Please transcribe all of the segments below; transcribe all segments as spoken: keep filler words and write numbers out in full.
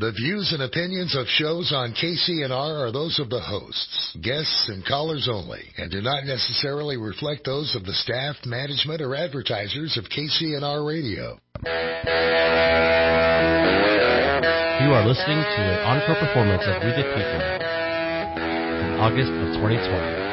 The views and opinions of shows on K C N R are those of the hosts, guests, and callers only, and do not necessarily reflect those of the staff, management, or advertisers of K C N R Radio. You are listening to an encore performance of We the People in August of twenty twenty.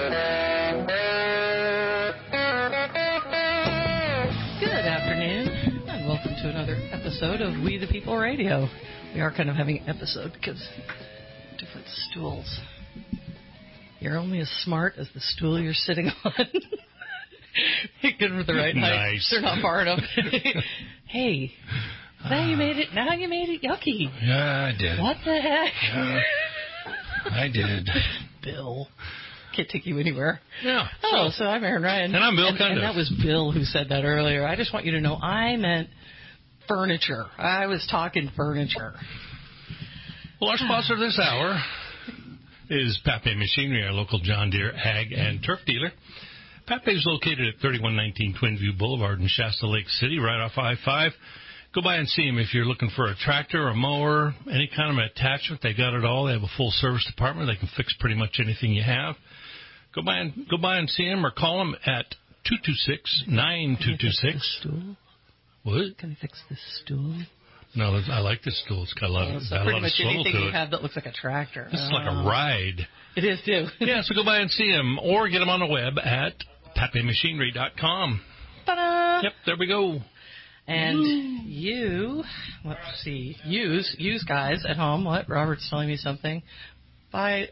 Good afternoon, and welcome to another episode of We the People Radio. We are kind of having an episode because different stools. You're only as smart as the stool you're sitting on. Good with the right height. Nice. They're not far enough. Hey, now you made it. Now you made it yucky. Yeah, I did. What the heck? Yeah, I did. Bill. Can't take you anywhere. Yeah. Oh, so I'm Aaron Ryan. And I'm Bill and, Cundiff. and that was Bill who said that earlier. I just want you to know I meant furniture. I was talking furniture. Well, our sponsor this hour is Pape Machinery, our local John Deere ag and turf dealer. Pape is located at thirty-one nineteen Twin View Boulevard in Shasta Lake City, right off I five. Go by and see him if you're looking for a tractor, a mower, any kind of an attachment. They got it all. They have a full service department. They can fix pretty much anything you have. Go by and go by and see him or call him at two two six, nine two two six. What? Can I fix this stool? No, I like this stool. It's got a lot of, So got a pretty lot of much swivel anything to you it. have that looks like a tractor. This is Oh. like a ride. It is, too. Yeah, so go by and see him or get him on the web at pape machinery dot com. Ta-da! Yep, there we go. And you, let's see, use, use guys at home. What? Robert's telling me something. By,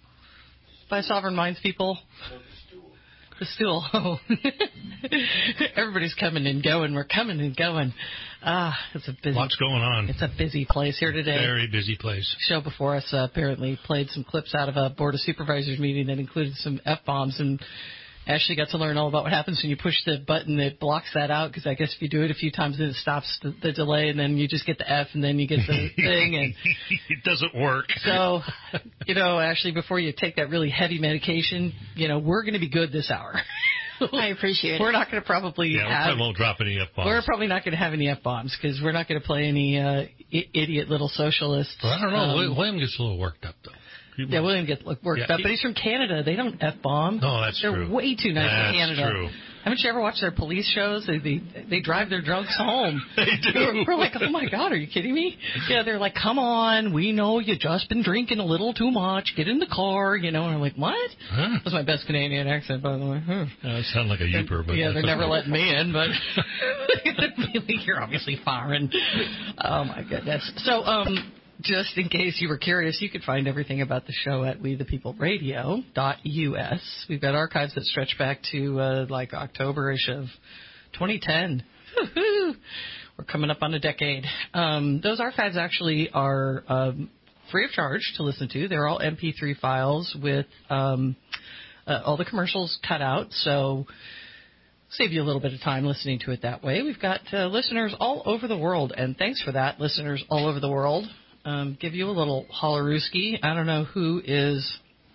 by Sovereign Minds people. The stool. Oh. Everybody's coming and going. We're coming and going. Ah, it's a busy. Lots going on. It's a busy place here today. Very busy place. Show before us uh, apparently played some clips out of a Board of Supervisors meeting that included some F-bombs, and Ashley got to learn all about what happens when you push the button that blocks that out, because I guess if you do it a few times, then it stops the, the delay, and then you just get the F, and then you get the thing. And it doesn't work. so, you know, Ashley, before you take that really heavy medication, you know, we're going to be good this hour. I appreciate it. We're not going to probably Yeah, we have... probably won't drop any F-bombs. We're probably not going to have any F-bombs, because we're not going to play any uh, I- idiot little socialists. Well, I don't know. Um, William gets a little worked up, though. He Yeah, William gets worked Yeah, up, he- but he's from Canada. They don't F-bomb. No, that's They're true. way too nice That's in Canada. true. Haven't you ever watched their police shows? They they, they drive their drunks home. They do. We're, we're like, oh, my God, are you kidding me? Yeah, they're like, come on, we know you just been drinking a little too much. Get in the car, you know. And I'm like, what? Huh? That's my best Canadian accent, by the way. Huh. Uh, it sounds like a youper, but Yeah, they're that's never okay. letting me in, but you're obviously foreign. Oh, my goodness. So, um... just in case you were curious, you could find everything about the show at we the people radio dot U S. We've got archives that stretch back to uh, like October-ish of twenty ten. Woo-hoo. We're coming up on a decade. Um, those archives actually are um, free of charge to listen to. They're all M P three files with um, uh, all the commercials cut out, so save you a little bit of time listening to it that way. We've got uh, listeners all over the world, and thanks for that, listeners all over the world. Um, give you a little hollerooski. I don't know who is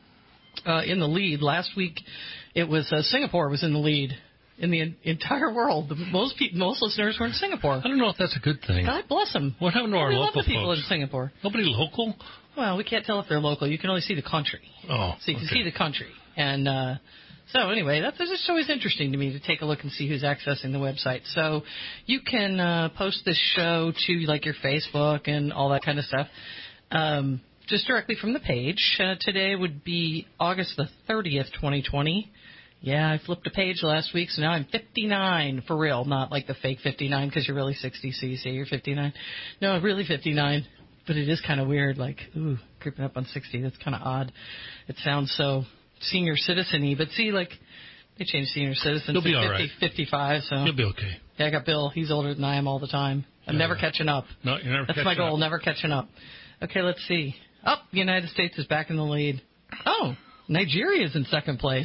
uh, in the lead. Last week, it was uh, Singapore was in the lead in the en- entire world. The, most people, most listeners were in Singapore. I don't know if that's a good thing. God bless them. What happened to our we local love the people folks? in Singapore. Nobody local? Well, we can't tell if they're local. You can only see the country. Oh, So you can okay. see the country. And uh, so anyway, that's just always interesting to me to take a look and see who's accessing the website. So you can uh, post this show to like your Facebook and all that kind of stuff. Um, just directly from the page. Uh, today would be August the thirtieth, twenty twenty. Yeah, I flipped a page last week, so now I'm fifty-nine for real, not like the fake fifty-nine because you're really sixty, so you say you're fifty-nine. No, really fifty-nine, but it is kind of weird, like, ooh, creeping up on sixty. That's kind of odd. It sounds so senior citizen-y, but see, like, they changed senior citizen You'll to be all fifty, right. fifty-five, so. You'll be okay. Yeah, I got Bill. He's older than I am all the time. I'm Yeah, never yeah. catching up. No, you're never That's catching my goal, up. never catching up. Okay, let's see. Oh, the United States is back in the lead. Oh, Nigeria's in second place.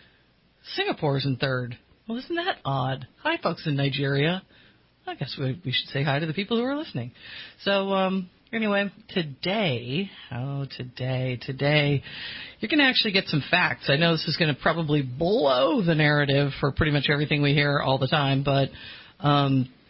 Singapore's in third. Well, isn't that odd? Hi, folks in Nigeria. I guess we, we should say hi to the people who are listening. So, um, anyway, today, oh, today, today, you're going to actually get some facts. I know this is going to probably blow the narrative for pretty much everything we hear all the time, but um,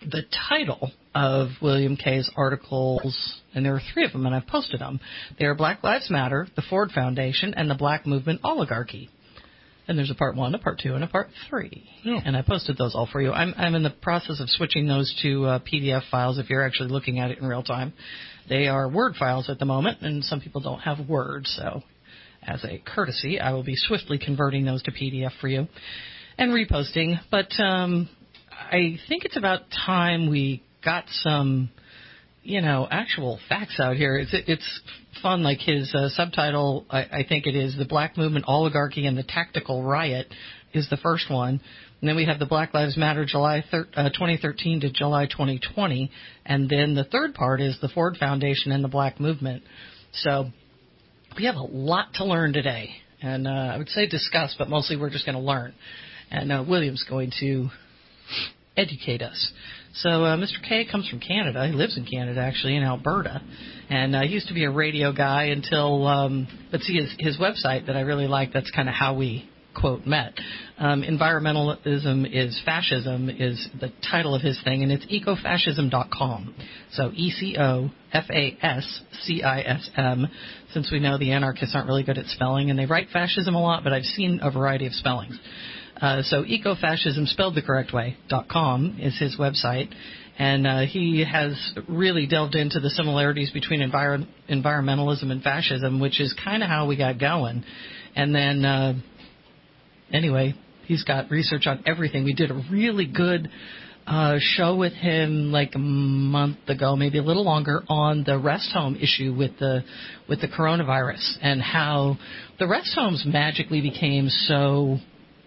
the title of William Kay's articles, and there are three of them, and I've posted them. They are Black Lives Matter, the Ford Foundation, and the Black Movement Oligarchy. And there's a part one, a part two, and a part three. Yeah. And I posted those all for you. I'm, I'm in the process of switching those to uh, P D F files if you're actually looking at it in real time. They are Word files at the moment, and some people don't have Word, so as a courtesy, I will be swiftly converting those to P D F for you and reposting. But um, I think it's about time we got some, you know, actual facts out here. It's, it's fun, like his uh, subtitle, I, I think it is The Black Movement, Oligarchy, and the Tactical Riot is the first one. And then we have the Black Lives Matter July thir- uh, twenty thirteen to July twenty twenty. And then the third part is the Ford Foundation and the Black Movement. So we have a lot to learn today. And uh, I would say discuss, but mostly we're just going to learn. And uh, William's going to educate us. So uh, Mister Kay comes from Canada. He lives in Canada, actually, in Alberta. And uh, he used to be a radio guy until, um, but see, his, his website that I really like, that's kind of how we, quote, met. Um, Environmentalism is Fascism is the title of his thing, and it's ecofascism dot com. So E C O F A S C I S M, since we know the anarchists aren't really good at spelling, and they write fascism a lot, but I've seen a variety of spellings. Uh, so ecofascism, spelled the correct way, dot com is his website. And uh, he has really delved into the similarities between envir- environmentalism and fascism, which is kind of how we got going. And then, uh, anyway, he's got research on everything. We did a really good uh, show with him like a month ago, maybe a little longer, on the rest home issue with the with the coronavirus and how the rest homes magically became so,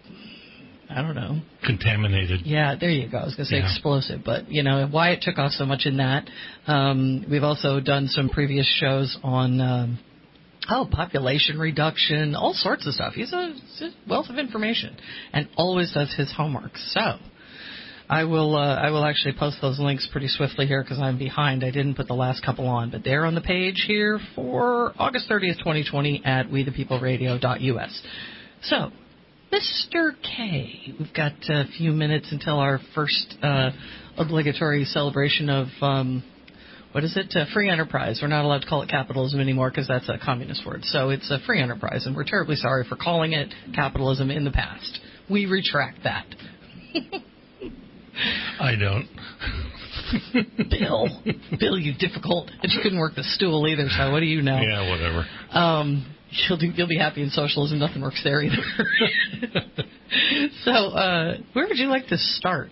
I don't know. Contaminated. Yeah, there you go. I was going to say yeah. explosive, but, you know, why it took off so much in that. Um, we've also done some previous shows on, um, oh, population reduction, all sorts of stuff. He's a, he's a wealth of information and always does his homework. So I will uh, I will actually post those links pretty swiftly here because I'm behind. I didn't put the last couple on, but they're on the page here for August thirtieth, twenty twenty at we the people radio dot U S. So, Mister K, we've got a few minutes until our first uh, obligatory celebration of, um, what is it, uh, free enterprise. We're not allowed to call it capitalism anymore because that's a communist word. So it's a free enterprise, and we're terribly sorry for calling it capitalism in the past. We retract that. I don't. Bill. Bill, you difficult. And you couldn't work the stool either, so what do you know? Yeah, whatever. Um... You'll, do, you'll be happy in socialism. Nothing works there either. So, uh, where would you like to start?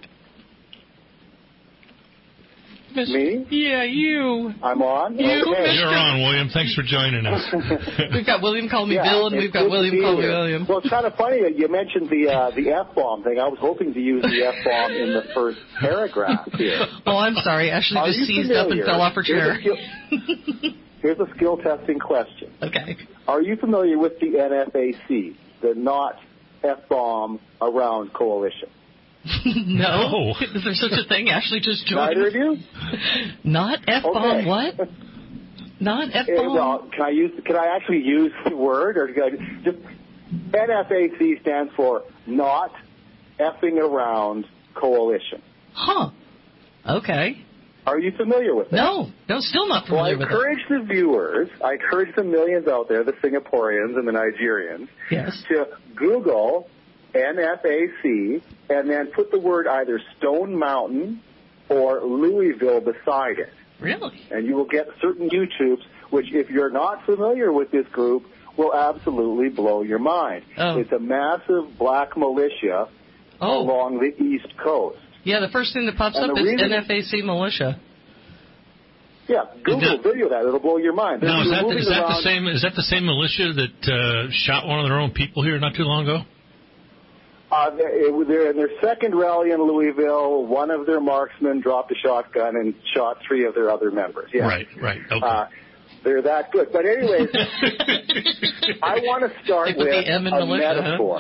Me? Yeah, you. I'm on? You, okay. You're on, William. Thanks for joining us. We've got William call me yeah, Bill, and we've got William call me William. Well, it's kind of funny that you mentioned the uh, the F-bomb thing. I was hoping to use the F-bomb in the first paragraph here. Oh, I'm sorry. Ashley Are just seized familiar? up and fell off her chair. Here's a skill, here's a skill testing question. Okay. Are you familiar with the N F A C, the Not F-bomb Around Coalition? No. Is there such a thing? Ashley just joined. Neither of you? Not F-bomb okay. what? Not F-bomb? Uh, well, can I use? Can I actually use the word, or can I just N F A C stands for Not Effing Around Coalition. Huh. Okay. Are you familiar with that? No. No, still not familiar well, with it. I encourage the viewers, I encourage the millions out there, the Singaporeans and the Nigerians, yes. to Google N F A C and then put the word either Stone Mountain or Louisville beside it. Really? And you will get certain YouTubes, which if you're not familiar with this group, will absolutely blow your mind. Oh. It's a massive black militia oh. along the East Coast. Yeah, the first thing that pops and up is reason, N F A C militia. Yeah, Google, video that. It'll blow your mind. Now, is that, the, is, that around, the same, is that the same militia that uh, shot one of their own people here not too long ago? Uh, it, they're in their second rally in Louisville. One of their marksmen dropped a shotgun and shot three of their other members. Yeah. Right, right. Okay. Uh, they're that good. But anyways, I want to start with a militia, metaphor.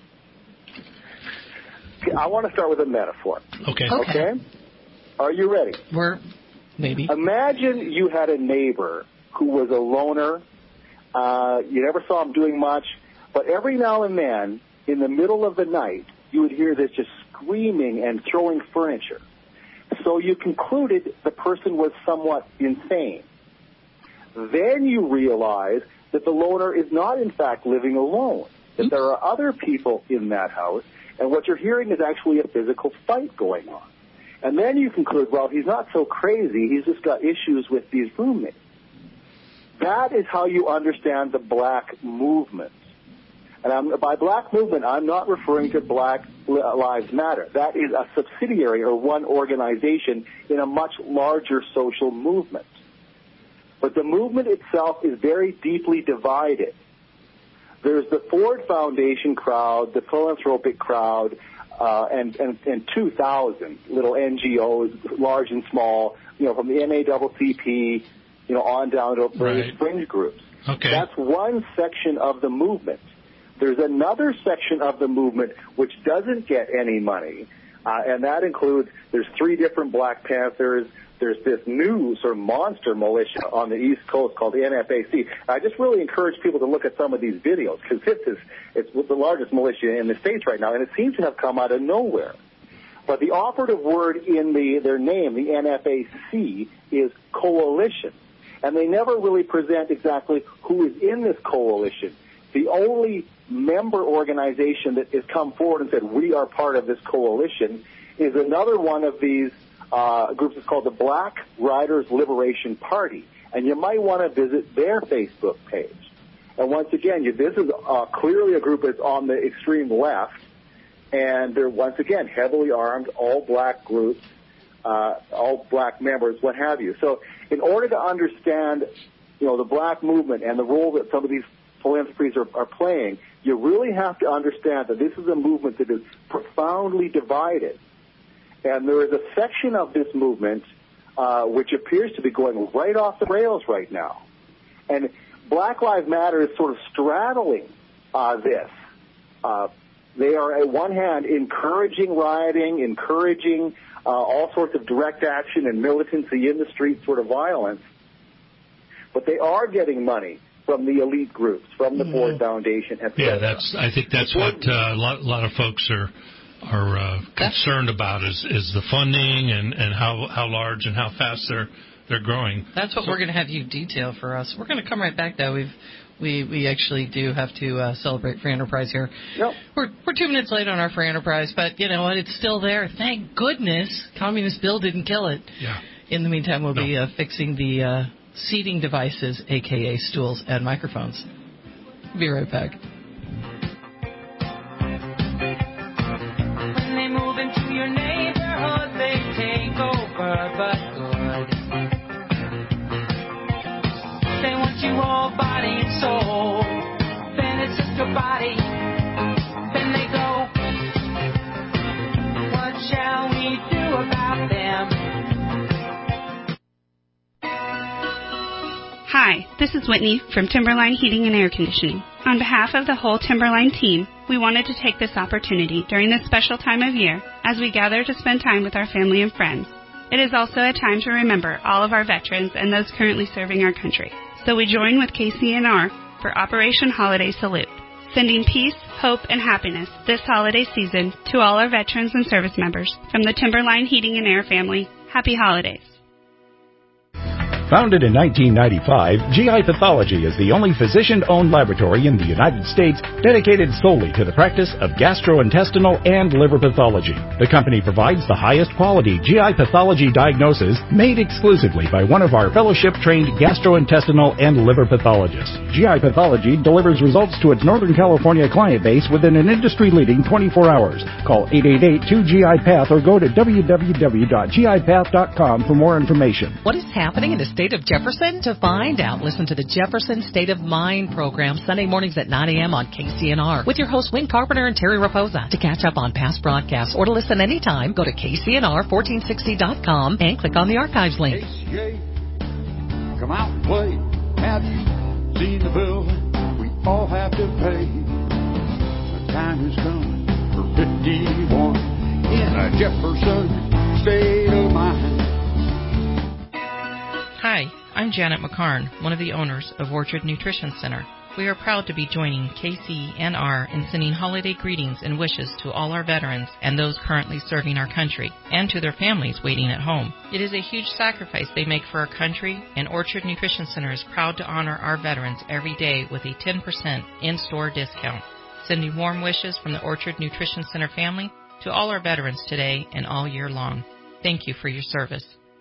Huh? I want to start with a metaphor. Okay. Okay. Okay? Are you ready? We're maybe. Imagine you had a neighbor who was a loner. Uh, you never saw him doing much. But every now and then, in the middle of the night, you would hear this just screaming and throwing furniture. so you concluded the person was somewhat insane. Then you realize that the loner is not, in fact, living alone, that Oops. there are other people in that house, and what you're hearing is actually a physical fight going on. And then you conclude, well, he's not so crazy, he's just got issues with these roommates. That is how you understand the black movement. And I'm, by black movement, I'm not referring to Black Lives Matter. That is a subsidiary or one organization in a much larger social movement. But the movement itself is very deeply divided. There's the Ford Foundation crowd, the philanthropic crowd, uh, and, and, and two thousand little N G Os, large and small, you know, from the N double A C P, you know, on down to various Right. fringe groups. Okay. That's one section of the movement. There's another section of the movement which doesn't get any money, uh, and that includes, there's three different Black Panthers. There's this new sort of monster militia on the East Coast called the N F A C. I just really encourage people to look at some of these videos because this is it's the largest militia in the States right now, and it seems to have come out of nowhere. But the operative word in the their name, the N F A C, is coalition. And they never really present exactly who is in this coalition. The only member organization that has come forward and said, we are part of this coalition, is another one of these uh, groups. It's called the Black Riders Liberation Party. And you might want to visit their Facebook page. And once again, you, this is uh, clearly a group that's on the extreme left. And they're, once again, heavily armed, all black groups, uh, all black members, what have you. So in order to understand, you know, the black movement and the role that some of these philanthropies are, are playing, you really have to understand that this is a movement that is profoundly divided. And there is a section of this movement uh, which appears to be going right off the rails right now. And Black Lives Matter is sort of straddling uh, this. Uh, they are, at one hand, encouraging rioting, encouraging uh, all sorts of direct action and militancy in the street sort of violence. But they are getting money from the elite groups, from the mm-hmm. Ford Foundation, et cetera. Yeah, that's. I think that's what uh, a lot, lot of folks are are uh, concerned about is is the funding and, and how, how large and how fast they're they're growing. That's what so, we're going to have you detail for us. We're going to come right back, though. We've we we actually do have to uh, celebrate Free Enterprise here. Yep. We're we're two minutes late on our Free Enterprise, but you know what? It's still there. Thank goodness, Communist Bill didn't kill it. Yeah. In the meantime, we'll no. be uh, fixing the uh, seating devices, a k a stools and microphones. Be right back. When they move into your neighborhood, they take over, but good. They want you all body and soul. Then it's just your body. Then they go. What shall we do about them? Hi, this is Whitney from Timberline Heating and Air Conditioning. On behalf of the whole Timberline team, we wanted to take this opportunity during this special time of year as we gather to spend time with our family and friends. It is also a time to remember all of our veterans and those currently serving our country. So we join with K C N R for Operation Holiday Salute, sending peace, hope, and happiness this holiday season to all our veterans and service members. From the Timberline Heating and Air family, happy holidays. Founded in nineteen ninety-five, G I Pathology is the only physician-owned laboratory in the United States dedicated solely to the practice of gastrointestinal and liver pathology. The company provides the highest quality G I pathology diagnosis made exclusively by one of our fellowship-trained gastrointestinal and liver pathologists. G I Pathology delivers results to its Northern California client base within an industry-leading twenty-four hours. Call eight eight eight, two G I Path or go to w w w dot g i path dot com for more information. What is happening in the state of Jefferson? To find out, listen to the Jefferson State of Mind program Sunday mornings at nine a.m. on K C N R with your hosts Wayne Carpenter and Terry Raposa. To catch up on past broadcasts or to listen anytime, go to K C N R fourteen sixty dot com and click on the archives link. K C A, come out and play. Have you seen the bill we all have to pay? The time has come for fifty-one in a Jefferson State of Mind. Hi, I'm Janet McCarn, one of the owners of Orchard Nutrition Center. We are proud to be joining K C N R in sending holiday greetings and wishes to all our veterans and those currently serving our country, and to their families waiting at home. It is a huge sacrifice they make for our country, and Orchard Nutrition Center is proud to honor our veterans every day with a ten percent in-store discount. Sending warm wishes from the Orchard Nutrition Center family to all our veterans today and all year long. Thank you for your service.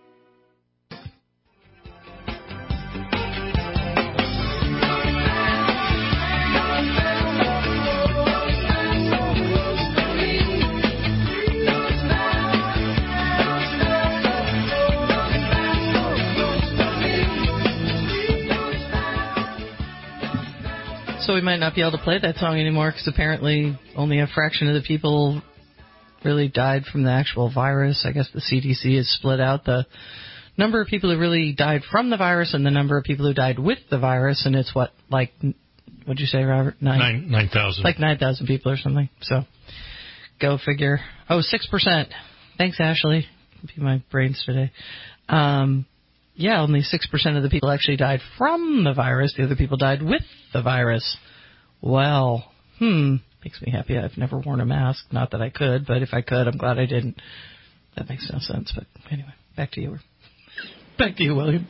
So we might not be able to play that song anymore because apparently only a fraction of the people really died from the actual virus. I guess the C D C has split out the number of people who really died from the virus and the number of people who died with the virus, and it's what, like, what'd you say, Robert? Nine, Nine, nine thousand. Like nine thousand people or something. So go figure. Oh, six percent. Thanks, Ashley. Be my brains today. Um, yeah, only six percent of the people actually died from the virus. The other people died with the virus. Well, hmm, makes me happy. I've never worn a mask. Not that I could, but if I could, I'm glad I didn't. That makes no sense. But anyway, back to you. Back to you, William.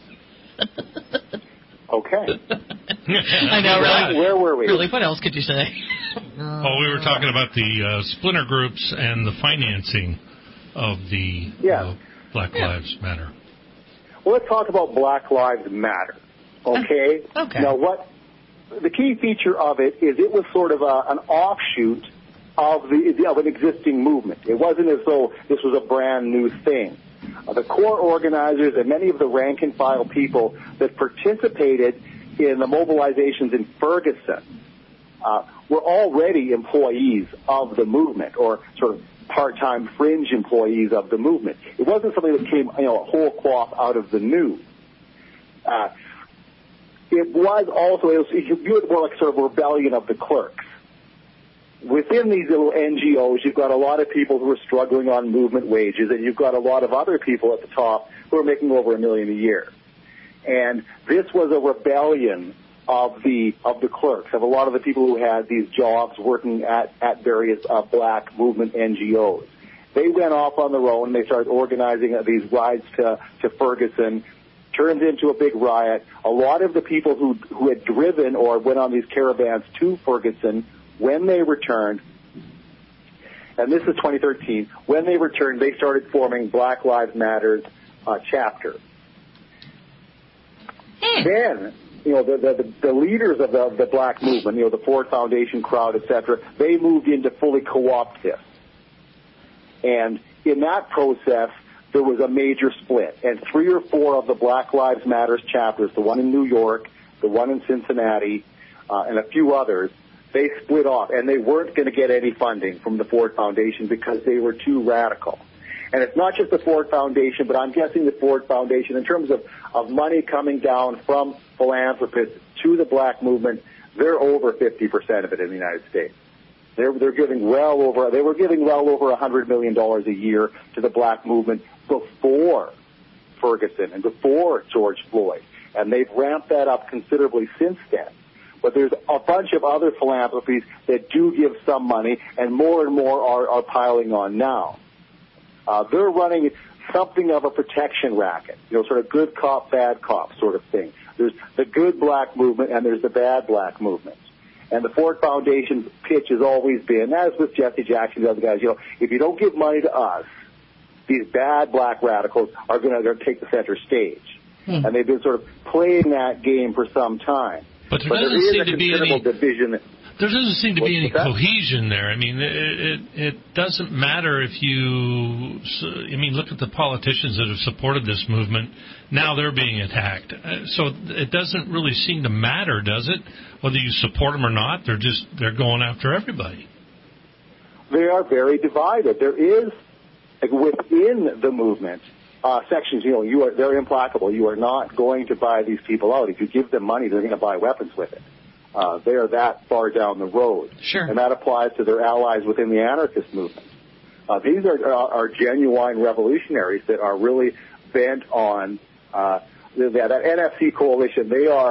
Okay. I know, right? Where were we? Really, what else could you say? Oh, we were talking about the uh, splinter groups and the financing of the yeah. uh, Black yeah. Lives Matter. Well, let's talk about Black Lives Matter, okay? Okay. Now, what the key feature of it is it was sort of a, an offshoot of the of an existing movement. It wasn't as though this was a brand new thing. Uh, the core organizers and many of the rank and file people that participated in the mobilizations in Ferguson uh, were already employees of the movement, or sort of part-time fringe employees of the movement. It wasn't something that came, you know, whole cloth out of the new. Uh, it was also, it was, you view it more like sort of a rebellion of the clerks. Within these little N G Os, you've got a lot of people who are struggling on movement wages, and you've got a lot of other people at the top who are making over a million a year. And this was a rebellion of the of the clerks, of a lot of the people who had these jobs working at, at various uh, black movement N G Os. They went off on their own, and they started organizing uh, these rides to, to Ferguson, turned into a big riot. A lot of the people who, who had driven or went on these caravans to Ferguson, when they returned, and this is twenty thirteen, when they returned, they started forming Black Lives Matter's uh, chapter. Hmm. Then, you know, the, the, the leaders of the, the black movement, you know, the Ford Foundation crowd, et cetera, they moved in to fully co-opt this. And in that process, there was a major split. And three or four of the Black Lives Matter chapters, the one in New York, the one in Cincinnati, uh, and a few others, they split off. And they weren't going to get any funding from the Ford Foundation because they were too radical. And it's not just the Ford Foundation, but I'm guessing the Ford Foundation, in terms of, of money coming down from philanthropists to the black movement, they're over fifty percent of it in the United States. They're, they're giving well over, they were giving well over one hundred million dollars a year to the black movement before Ferguson and before George Floyd. And they've ramped that up considerably since then. But there's a bunch of other philanthropies that do give some money, and more and more are, are piling on now. Uh, they're running something of a protection racket, you know, sort of good cop, bad cop sort of thing. There's the good black movement and there's the bad black movement. And the Ford Foundation's pitch has always been, as with Jesse Jackson and the other guys, you know, if you don't give money to us, these bad black radicals are going to take the center stage. Hmm. And they've been sort of playing that game for some time. But there but doesn't there is seem a to be considerable any division. There doesn't seem to be any What's that? cohesion there. I mean, it, it it doesn't matter if you. I mean, look at the politicians that have supported this movement. Now they're being attacked. So it doesn't really seem to matter, does it? Whether you support them or not, they're just they're going after everybody. They are very divided. There is, like, within the movement, uh, sections. You know, you are they're implacable. You are not going to buy these people out. If you give them money, they're going to buy weapons with it. Uh, they are that far down the road. Sure. And that applies to their allies within the anarchist movement. Uh, these are, are, are genuine revolutionaries that are really bent on uh, that, that N F C coalition. They are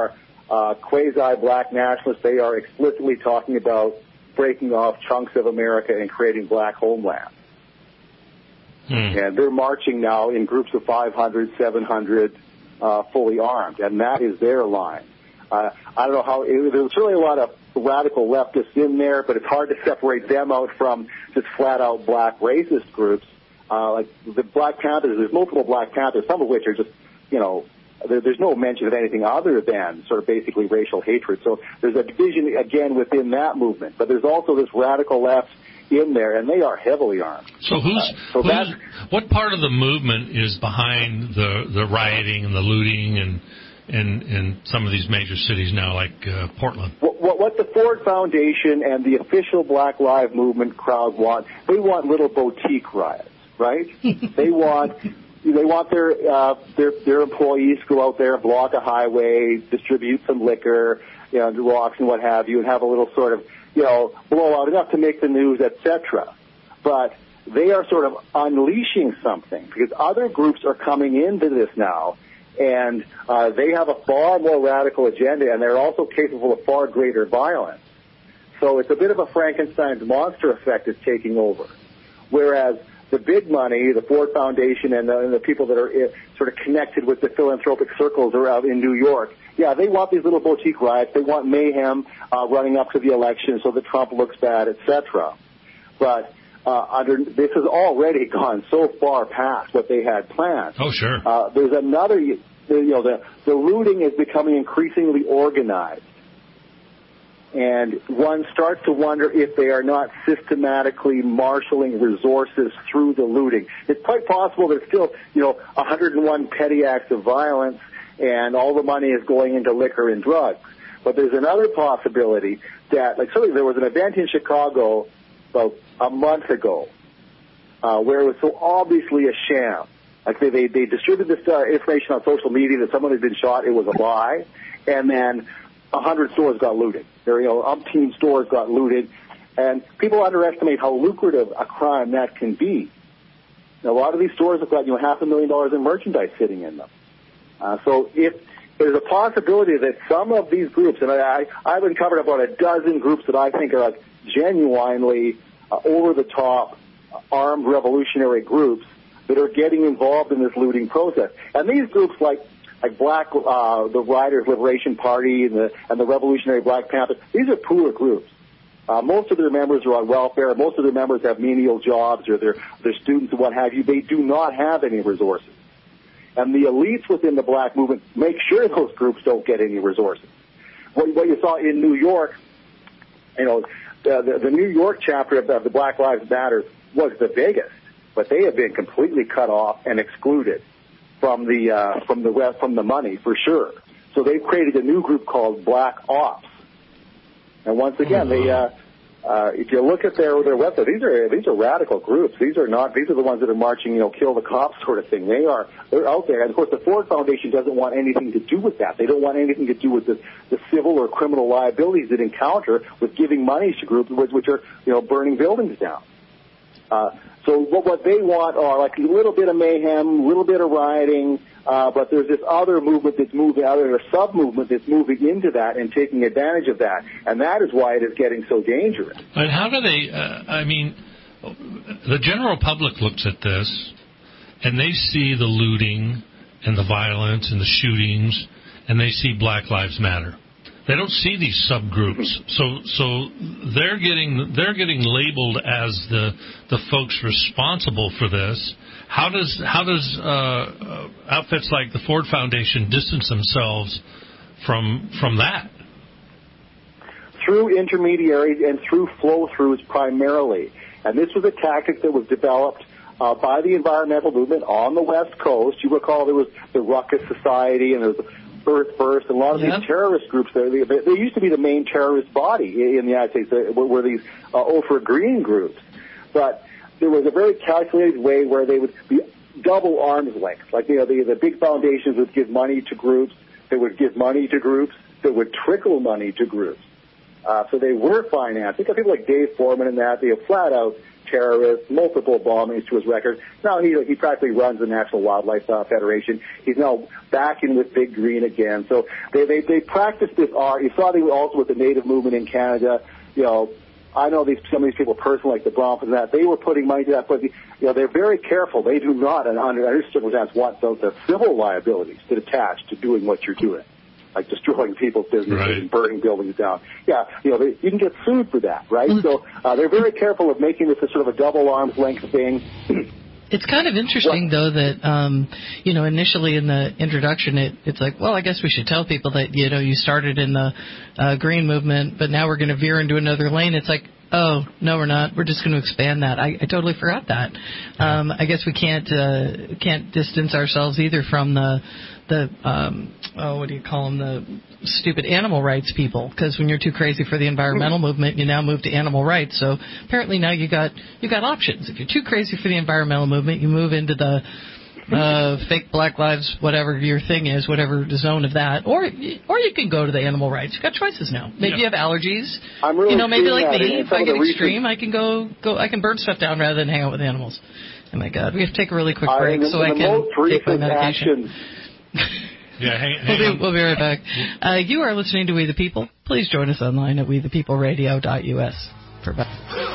uh, quasi-black nationalists. They are explicitly talking about breaking off chunks of America and creating black homeland. Hmm. And they're marching now in groups of five hundred, seven hundred, uh, fully armed, and that is their line. Uh, I don't know how, it, there's really a lot of radical leftists in there, but it's hard to separate them out from just flat-out black racist groups. Uh, like the Black Panthers, there's multiple Black Panthers, some of which are just, you know, there, there's no mention of anything other than sort of basically racial hatred. So there's a division, again, within that movement. But there's also this radical left in there, and they are heavily armed. So who's, uh, so who's what part of the movement is behind the, the rioting and the looting and in, in some of these major cities now, like uh, Portland? What, what the Ford Foundation and the official Black Lives Movement crowd want, they want little boutique riots, right? they want they want their, uh, their their employees to go out there and block a highway, distribute some liquor, you know, rocks and what have you, and have a little sort of, you know, blowout enough to make the news, et cetera. But they are sort of unleashing something because other groups are coming into this now. And uh, they have a far more radical agenda, and they're also capable of far greater violence. So it's a bit of a Frankenstein's monster effect is taking over. Whereas the big money, the Ford Foundation, and the, and the people that are uh, sort of connected with the philanthropic circles around in New York, yeah, they want these little boutique riots. They want mayhem uh, running up to the election so that Trump looks bad, et cetera. But Uh, under, this has already gone so far past what they had planned. Oh, sure. Uh, there's another, you know, the, the looting is becoming increasingly organized. And one starts to wonder if they are not systematically marshaling resources through the looting. It's quite possible there's still, you know, one hundred one petty acts of violence and all the money is going into liquor and drugs. But there's another possibility that, like, certainly there was an event in Chicago about a month ago, uh, where it was so obviously a sham. Like they, they, they distributed this uh, information on social media that someone had been shot. It was a lie. And then a hundred stores got looted. There, you know, umpteen stores got looted. And people underestimate how lucrative a crime that can be. Now, a lot of these stores have got, you know, half a million dollars in merchandise sitting in them. Uh, so if there's a possibility that some of these groups, and I, I, I've uncovered about a dozen groups that I think are like genuinely Uh, over-the-top uh, armed revolutionary groups that are getting involved in this looting process. And these groups like like Black, uh, the Riders Liberation Party and the, and the Revolutionary Black Panthers, these are poor groups. Uh, most of their members are on welfare. Most of their members have menial jobs or they're, they're students and what have you. They do not have any resources. And the elites within the black movement make sure those groups don't get any resources. What, what you saw in New York, you know, Uh, the, the New York chapter of the, of the Black Lives Matter was the biggest, but they have been completely cut off and excluded from the uh, from the from the money for sure. So they've created a new group called Black Ops, and once again, they uh, uh, if you look at their their website, these are these are radical groups. These are not these are the ones that are marching, you know, kill the cops sort of thing. They are they're out there, and of course, the Ford Foundation doesn't want anything to do with that. They don't want anything to do with the, the civil or criminal liabilities that encounter with giving money to groups which, which are, you know, burning buildings down. Uh, so what what they want are like a little bit of mayhem, a little bit of rioting, uh, but there's this other movement that's moving, other sub movement that's moving into that and taking advantage of that, and that is why it is getting so dangerous. And how do they? Uh, I mean, the general public looks at this, and they see the looting and the violence and the shootings, and they see Black Lives Matter. They don't see these subgroups, so so they're getting they're getting labeled as the the folks responsible for this. How does how does uh, outfits like the Ford Foundation distance themselves from from that? Through intermediaries and through flow-throughs primarily, and this was a tactic that was developed uh, by the environmental movement on the West Coast. You recall there was the Ruckus Society and there was Earth First, and a lot of yeah. these terrorist groups, they, they, they used to be the main terrorist body in the United States, they were these uh, Ophir Green groups. But there was a very calculated way where they would be double arms length. Like, you know, the, the big foundations would give money to groups, they would give money to groups, that would trickle money to groups. Uh, so they were financed. Think of people like Dave Foreman and that, they have flat out terrorist, multiple bombings to his record. Now he he practically runs the National Wildlife uh, Federation. He's now back in with Big Green again. So they they they practice this art. You saw them also with the Native movement in Canada. You know, I know these some of these people personally, like the Bromphs and that. They were putting money to that, but you know they're very careful. They do not, and under any circumstance, want the, the civil liabilities that attach to doing what you're doing, like destroying people's businesses right. and burning buildings down. Yeah, you know, they, you can get sued for that, right? Mm-hmm. So uh, they're very careful of making this a sort of a double arm's length thing. It's kind of interesting, what? though, that, um, you know, initially in the introduction, it, it's like, well, I guess we should tell people that, you know, you started in the uh, green movement, but now we're going to veer into another lane. It's like, oh, no, we're not. We're just going to expand that. I, I totally forgot that. Um, I guess we can't uh, can't distance ourselves either from the the um, oh, what do you call them, the stupid animal rights people? Because when you're too crazy for the environmental movement, you now move to animal rights. So apparently now you got you got options. If you're too crazy for the environmental movement, you move into the uh, fake Black Lives, whatever your thing is, whatever the zone of that, or or you can go to the animal rights. You've got choices now. Maybe yeah. you have allergies. I'm really you know, maybe like me, if I get recent... extreme, I can go go. I can burn stuff down rather than hang out with animals. Oh my God, we have to take a really quick break uh, so I can take my medication. yeah, hang, hang we'll, be, we'll be right back. Uh, you are listening to We the People. Please join us online at we the people radio dot u s for back.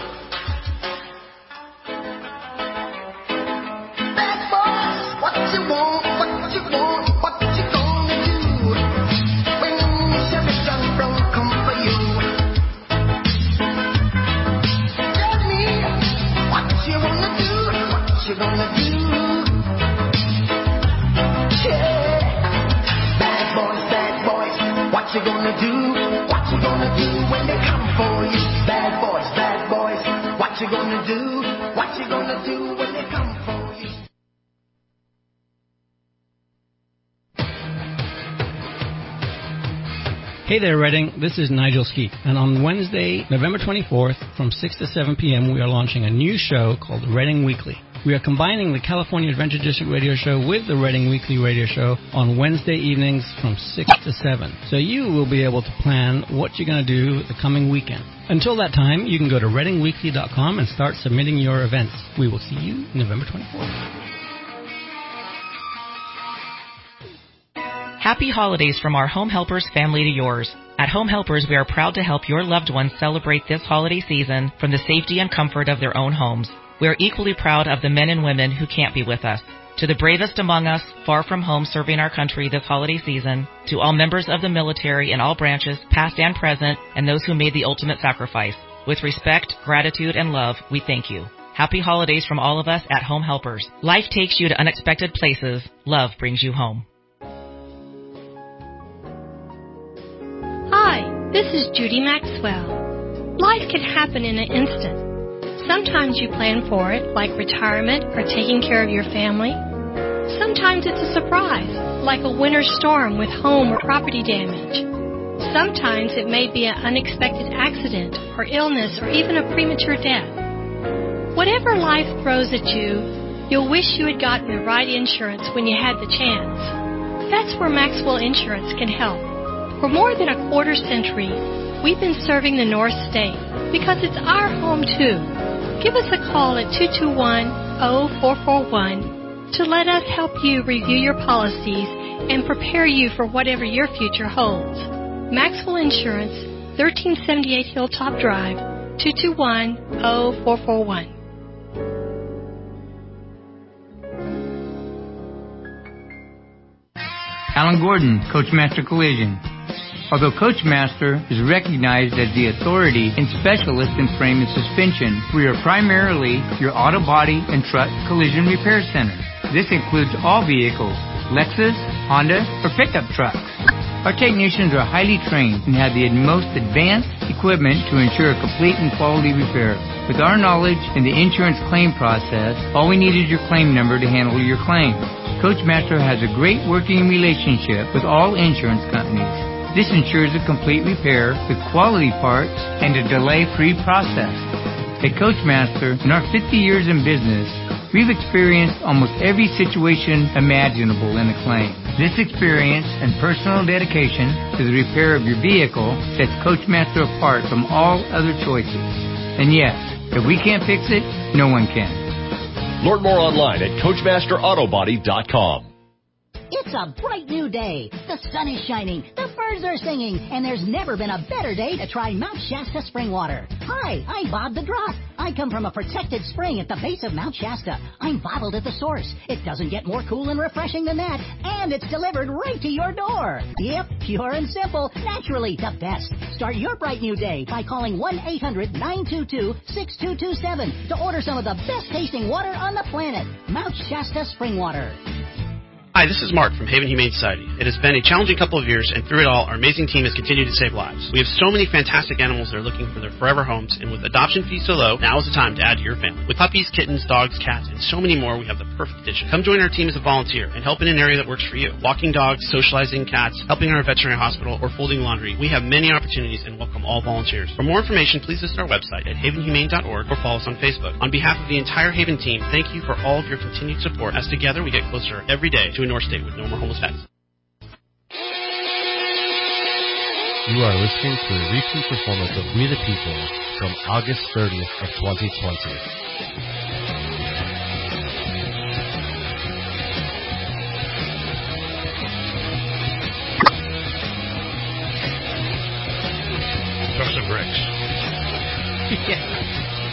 What you gonna do? What you gonna do when they come for you? Bad boys, bad boys. What you gonna do? What you gonna do when they come for you? Hey there, Reading. This is Nigel Skeet. And on Wednesday, November twenty-fourth, from six to seven p.m., we are launching a new show called Reading Weekly. We are combining the California Adventure District radio show with the Reading Weekly radio show on Wednesday evenings from six to seven. So you will be able to plan what you're going to do the coming weekend. Until that time, you can go to reading weekly dot com and start submitting your events. We will see you November twenty-fourth. Happy holidays from our Home Helpers family to yours. At Home Helpers, we are proud to help your loved ones celebrate this holiday season from the safety and comfort of their own homes. We are equally proud of the men and women who can't be with us. To the bravest among us, far from home serving our country this holiday season, to all members of the military in all branches, past and present, and those who made the ultimate sacrifice. With respect, gratitude, and love, we thank you. Happy holidays from all of us at Home Helpers. Life takes you to unexpected places. Love brings you home. Hi, this is Judy Maxwell. Life can happen in an instant. Sometimes you plan for it, like retirement or taking care of your family. Sometimes it's a surprise, like a winter storm with home or property damage. Sometimes it may be an unexpected accident or illness or even a premature death. Whatever life throws at you, you'll wish you had gotten the right insurance when you had the chance. That's where Maxwell Insurance can help. For more than a quarter century, we've been serving the North State because it's our home too. Give us a call at two two one, zero four four one to let us help you review your policies and prepare you for whatever your future holds. Maxwell Insurance, thirteen seventy-eight Hilltop Drive, two two one, zero four four one. Alan Gordon, Coachmaster Collision. Although Coachmaster is recognized as the authority and specialist in frame and suspension, we are primarily your auto body and truck collision repair center. This includes all vehicles, Lexus, Honda, or pickup trucks. Our technicians are highly trained and have the most advanced equipment to ensure a complete and quality repair. With our knowledge in the insurance claim process, all we need is your claim number to handle your claim. Coachmaster has a great working relationship with all insurance companies. This ensures a complete repair with quality parts and a delay-free process. At Coachmaster, in our fifty years in business, we've experienced almost every situation imaginable in a claim. This experience and personal dedication to the repair of your vehicle sets Coachmaster apart from all other choices. And yes, if we can't fix it, no one can. Learn more online at coach master auto body dot com. It's a bright new day. The sun is shining, the birds are singing, and there's never been a better day to try Mount Shasta spring water. Hi, I'm Bob the Drop. I come from a protected spring at the base of Mount Shasta. I'm bottled at the source. It doesn't get more cool and refreshing than that, and it's delivered right to your door. Yep, pure and simple, naturally the best. Start your bright new day by calling one eight hundred nine two two six two two seven to order some of the best tasting water on the planet. Mount Shasta spring water. Hi, this is Mark from Haven Humane Society. It has been a challenging couple of years, and through it all, our amazing team has continued to save lives. We have so many fantastic animals that are looking for their forever homes, and with adoption fees so low, now is the time to add to your family. With puppies, kittens, dogs, cats, and so many more, we have the perfect addition. Come join our team as a volunteer and help in an area that works for you. Walking dogs, socializing cats, helping in our veterinary hospital, or folding laundry. We have many opportunities and welcome all volunteers. For more information, please visit our website at haven humane dot org or follow us on Facebook. On behalf of the entire Haven team, thank you for all of your continued support, as together we get closer every day to a North State with no more homeless pets. You are listening to a repeat performance of We the People from August thirtieth of twenty twenty. Throw some bricks. Yeah.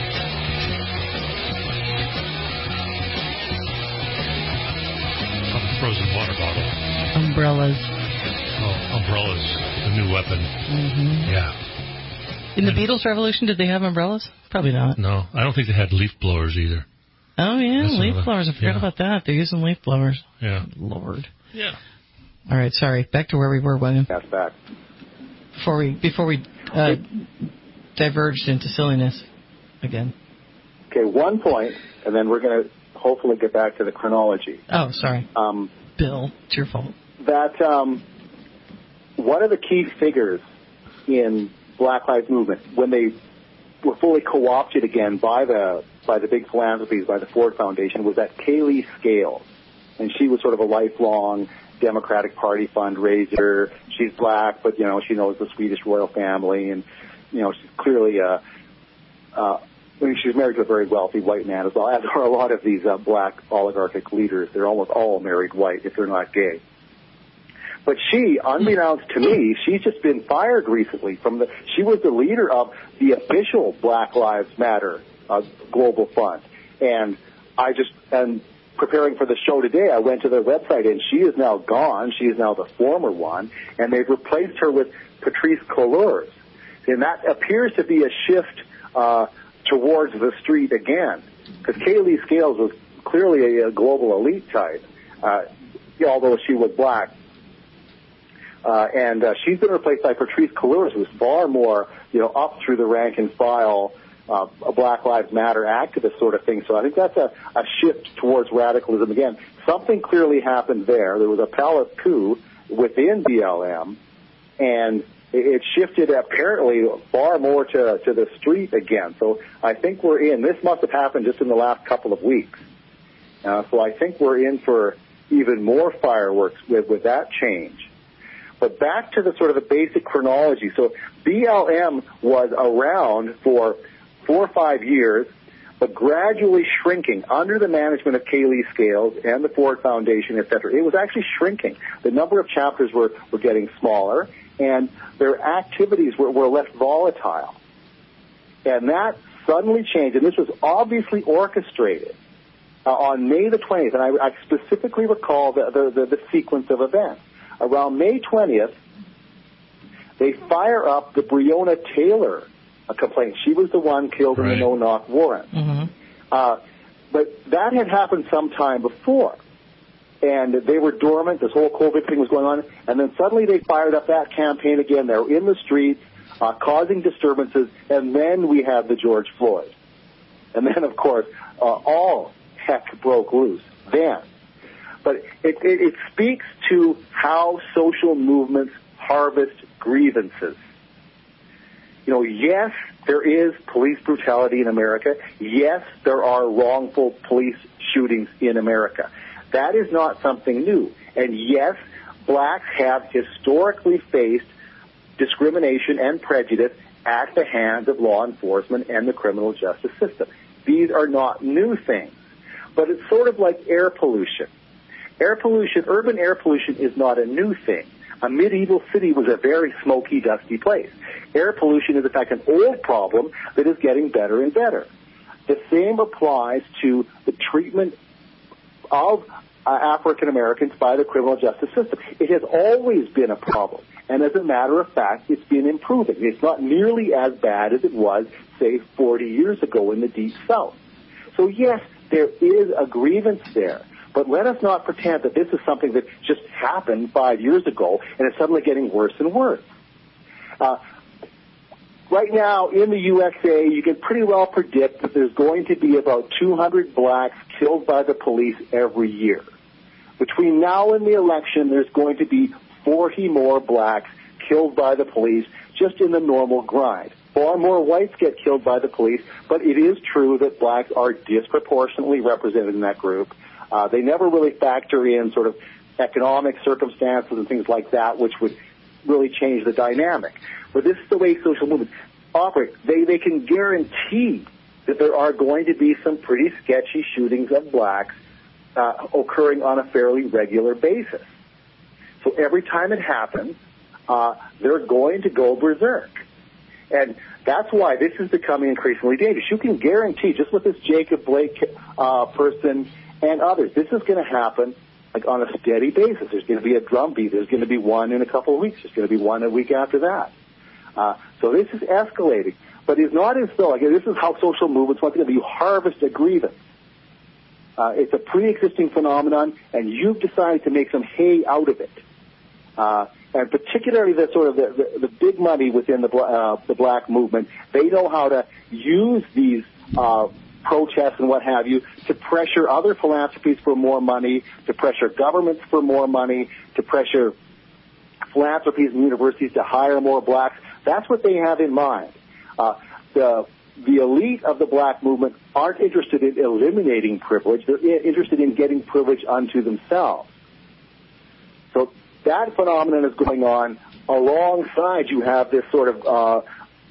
Frozen water bottle. Umbrellas. Oh, umbrellas, the new weapon. Mm-hmm. Yeah. In the Beatles Revolution, did they have umbrellas? Probably not. No, I don't think they had leaf blowers either. Oh, yeah, That's leaf another, blowers. I forgot yeah. about that. They're using leaf blowers. Yeah. Lord. Yeah. All right, sorry. Back to where we were, William. That's back. Before we, before we uh, diverged into silliness again. Okay, one point, and then we're going to hopefully get back to the chronology. Oh, sorry. Um, Bill, it's your fault. That um, one of the key figures in Black Lives Movement, when they were fully co-opted again by the by the big philanthropies, by the Ford Foundation, was that Kaylee Scales. And she was sort of a lifelong Democratic Party fundraiser. She's black, but, you know, she knows the Swedish royal family, and, you know, she's clearly a... Uh, I mean, she's married to a very wealthy white man as well, as are a lot of these uh, black oligarchic leaders. They're almost all married white if they're not gay. But she, unbeknownst to me, she's just been fired recently from the, she was the leader of the official Black Lives Matter uh, Global Fund. And I just, and preparing for the show today, I went to their website, and she is now gone. She is now the former one, and they've replaced her with Patrice Couleurs. And that appears to be a shift uh, towards the street again, because Kaylee Scales was clearly a, a global elite type, uh, although she was black. Uh, and uh, she's been replaced by Patrice Couleurs, who's far more, you know, up through the rank and file, uh, a Black Lives Matter activist sort of thing. So I think that's a, a shift towards radicalism again. Something clearly happened there. There was a palace coup within B L M, and it shifted apparently far more to, to the street again. So I think we're in. This must have happened just in the last couple of weeks. Uh, so I think we're in for even more fireworks with, with that change. But back to the sort of the basic chronology. So B L M was around for four or five years, but gradually shrinking under the management of Kaylee Scales and the Ford Foundation, et cetera. It was actually shrinking. The number of chapters were, were getting smaller, and their activities were, were less volatile. And that suddenly changed, and this was obviously orchestrated uh, on May the twentieth, and I, I specifically recall the, the, the, the sequence of events. Around May twentieth, they fire up the Breonna Taylor uh, complaint. She was the one killed right. in the no-knock warrant. Mm-hmm. Uh, but that had happened some time before. And they were dormant. This whole COVID thing was going on. And then suddenly they fired up that campaign again. They were in the streets, uh, causing disturbances. And then we had the George Floyd. And then, of course, uh, all heck broke loose then. But it, it, it speaks to how social movements harvest grievances. You know, yes, there is police brutality in America. Yes, there are wrongful police shootings in America. That is not something new. And yes, blacks have historically faced discrimination and prejudice at the hands of law enforcement and the criminal justice system. These are not new things, but it's sort of like air pollution. Air pollution, urban air pollution is not a new thing. A medieval city was a very smoky, dusty place. Air pollution is, in fact, an old problem that is getting better and better. The same applies to the treatment of uh, African Americans by the criminal justice system. It has always been a problem, and as a matter of fact, it's been improving. It's not nearly as bad as it was, say, forty years ago in the Deep South. So, yes, there is a grievance there. But let us not pretend that this is something that just happened five years ago and it's suddenly getting worse and worse. Uh, right now in the U S A, you can pretty well predict that there's going to be about two hundred blacks killed by the police every year. Between now and the election, there's going to be forty more blacks killed by the police just in the normal grind. Far more whites get killed by the police, but it is true that blacks are disproportionately represented in that group. Uh, they never really factor in sort of economic circumstances and things like that, which would really change the dynamic. But this is the way social movements operate. They, they can guarantee that there are going to be some pretty sketchy shootings of blacks uh, occurring on a fairly regular basis. So every time it happens, uh, they're going to go berserk. And that's why this is becoming increasingly dangerous. You can guarantee, just with this Jacob Blake uh, person and others, this is going to happen like on a steady basis. There's going to be a drumbeat. There's going to be one in a couple of weeks. There's going to be one a week after that. Uh, so this is escalating. But it's not as though, again, this is how social movements, once again, you harvest a grievance. Uh, it's a pre-existing phenomenon, and you've decided to make some hay out of it. Uh, and particularly the sort of the, the, the big money within the, uh, the black movement, they know how to use these uh, protests and what have you to pressure other philanthropies for more money, to pressure governments for more money, to pressure philanthropies and universities to hire more blacks. That's what they have in mind. Uh, the the elite of the black movement aren't interested in eliminating privilege. They're interested in getting privilege unto themselves. So that phenomenon is going on alongside you have this sort of uh,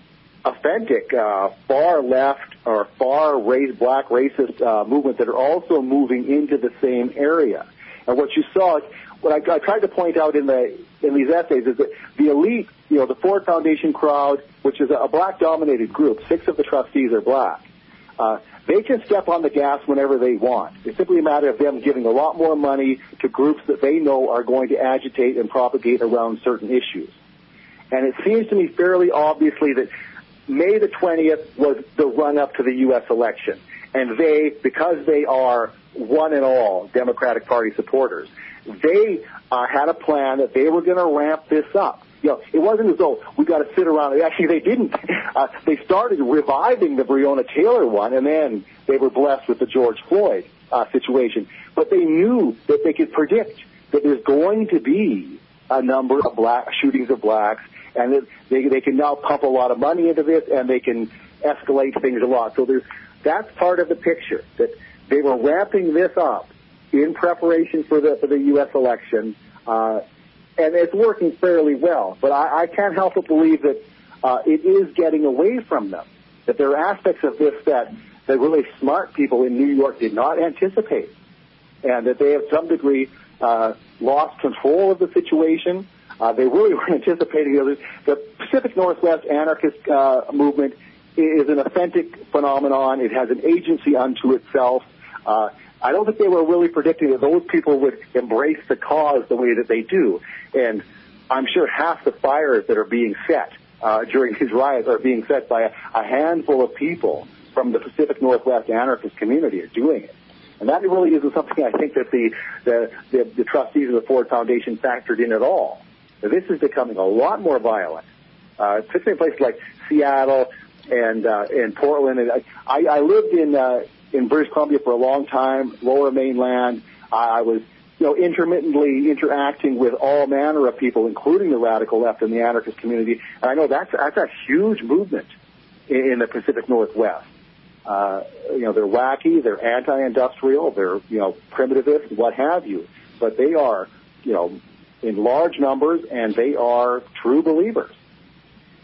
authentic uh, far left or far race, black racist uh, movement that are also moving into the same area. And what you saw, what I, I tried to point out in the in these essays is that the elite, you know, the Ford Foundation crowd, which is a, a black-dominated group, six of the trustees are black. Uh, they can step on the gas whenever they want. It's simply a matter of them giving a lot more money to groups that they know are going to agitate and propagate around certain issues. And it seems to me fairly obviously that May the twentieth was the run-up to the U S election. And they, because they are one and all Democratic Party supporters, they uh, had a plan that they were going to ramp this up. You know, it wasn't as though we got to sit around. Actually, they didn't. Uh, they started reviving the Breonna Taylor one, and then they were blessed with the George Floyd uh, situation. But they knew that they could predict that there's going to be a number of black shootings of blacks, and that they they can now pump a lot of money into this, and they can escalate things a lot. So there's that's part of the picture, that they were ramping this up in preparation for the for the U S election, uh, and it's working fairly well. But I, I can't help but believe that uh, it is getting away from them, that there are aspects of this that, that really smart people in New York did not anticipate, and that they have some degree uh, lost control of the situation. Uh, they really weren't anticipating the others. The Pacific Northwest anarchist uh, movement is an authentic phenomenon. It has an agency unto itself. Uh, I don't think they were really predicting that those people would embrace the cause the way that they do. And I'm sure half the fires that are being set uh, during these riots are being set by a, a handful of people from the Pacific Northwest anarchist community are doing it. And that really isn't something I think that the, the, the, the trustees of the Ford Foundation factored in at all. This is becoming a lot more violent, uh, particularly in places like Seattle and uh, and Portland. And I, I lived in uh, in British Columbia for a long time, Lower Mainland. I was, you know, intermittently interacting with all manner of people, including the radical left and the anarchist community. And I know that's that's a huge movement in, in the Pacific Northwest. Uh, you know, they're wacky, they're anti-industrial, they're, you know, primitivist, what have you. But they are, you know, in large numbers, and they are true believers.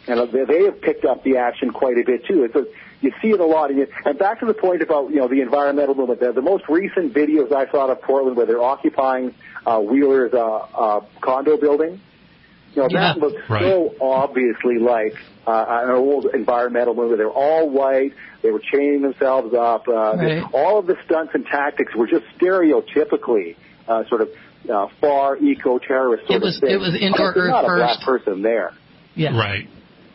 And they, they have picked up the action quite a bit too. It's a, you see it a lot. And, you, and back to the point about, you know, the environmental movement, the, the most recent videos I saw of Portland where they're occupying uh, Wheeler's uh, uh, condo building, you know, yeah, that looks right. so obviously like uh, an old environmental movement. They're all white. They were chaining themselves up. Uh, right. All of the stunts and tactics were just stereotypically uh, sort of uh, far eco-terrorist sort it was, of thing. It was indoor There's Earth not a first. black person there. Yeah. Right.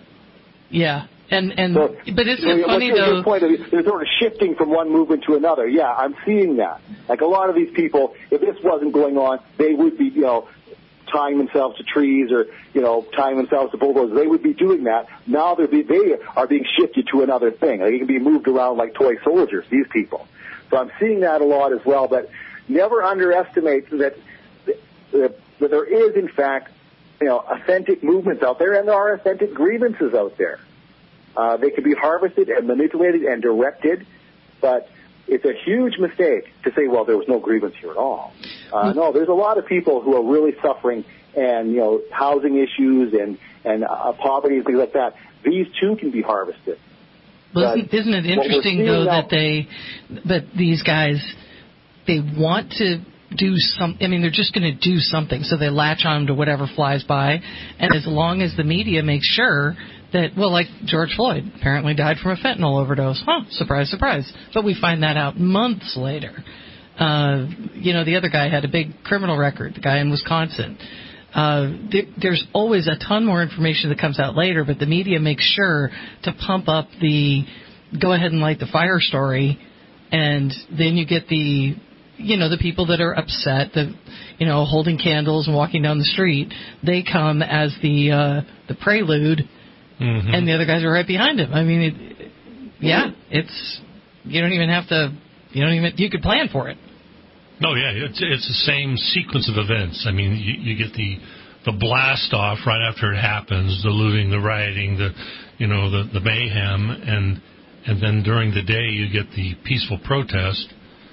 Yeah. And, and so, but isn't so it funny, your, though? Your point of, they're sort of shifting from one movement to another. Yeah, I'm seeing that. Like a lot of these people, if this wasn't going on, they would be, you know, tying themselves to trees or, you know, tying themselves to bulldozers. They would be doing that. Now they're be, they are being shifted to another thing. They can be moved around like toy soldiers, these people. So I'm seeing that a lot as well. But never underestimate that, that there is, in fact, you know, authentic movements out there, and there are authentic grievances out there. Uh, they can be harvested and manipulated and directed, but it's a huge mistake to say, well, there was no grievance here at all. Uh, no, there's a lot of people who are really suffering, and, you know, housing issues and, and uh, poverty and things like that. These, too, can be harvested. Well, isn't, isn't it interesting, though, now, that they, that these guys, they want to do some, I mean, they're just going to do something, so they latch on to whatever flies by, and as long as the media makes sure that, well, like George Floyd apparently died from a fentanyl overdose. Huh, surprise, surprise. But we find that out months later. Uh, you know, the other guy had a big criminal record, the guy in Wisconsin. Uh, there, there's always a ton more information that comes out later, but the media makes sure to pump up the go ahead and light the fire story, and then you get the, you know, the people that are upset, the, you know, holding candles and walking down the street. They come as the uh, the prelude. Mm-hmm. And the other guys are right behind him. I mean, it, yeah, it's, you don't even have to, you don't even, you could plan for it. No, yeah, it's it's the same sequence of events. I mean, you, you get the the blast off right after it happens, the looting, the rioting, the, you know, the, the mayhem, and and then during the day you get the peaceful protest.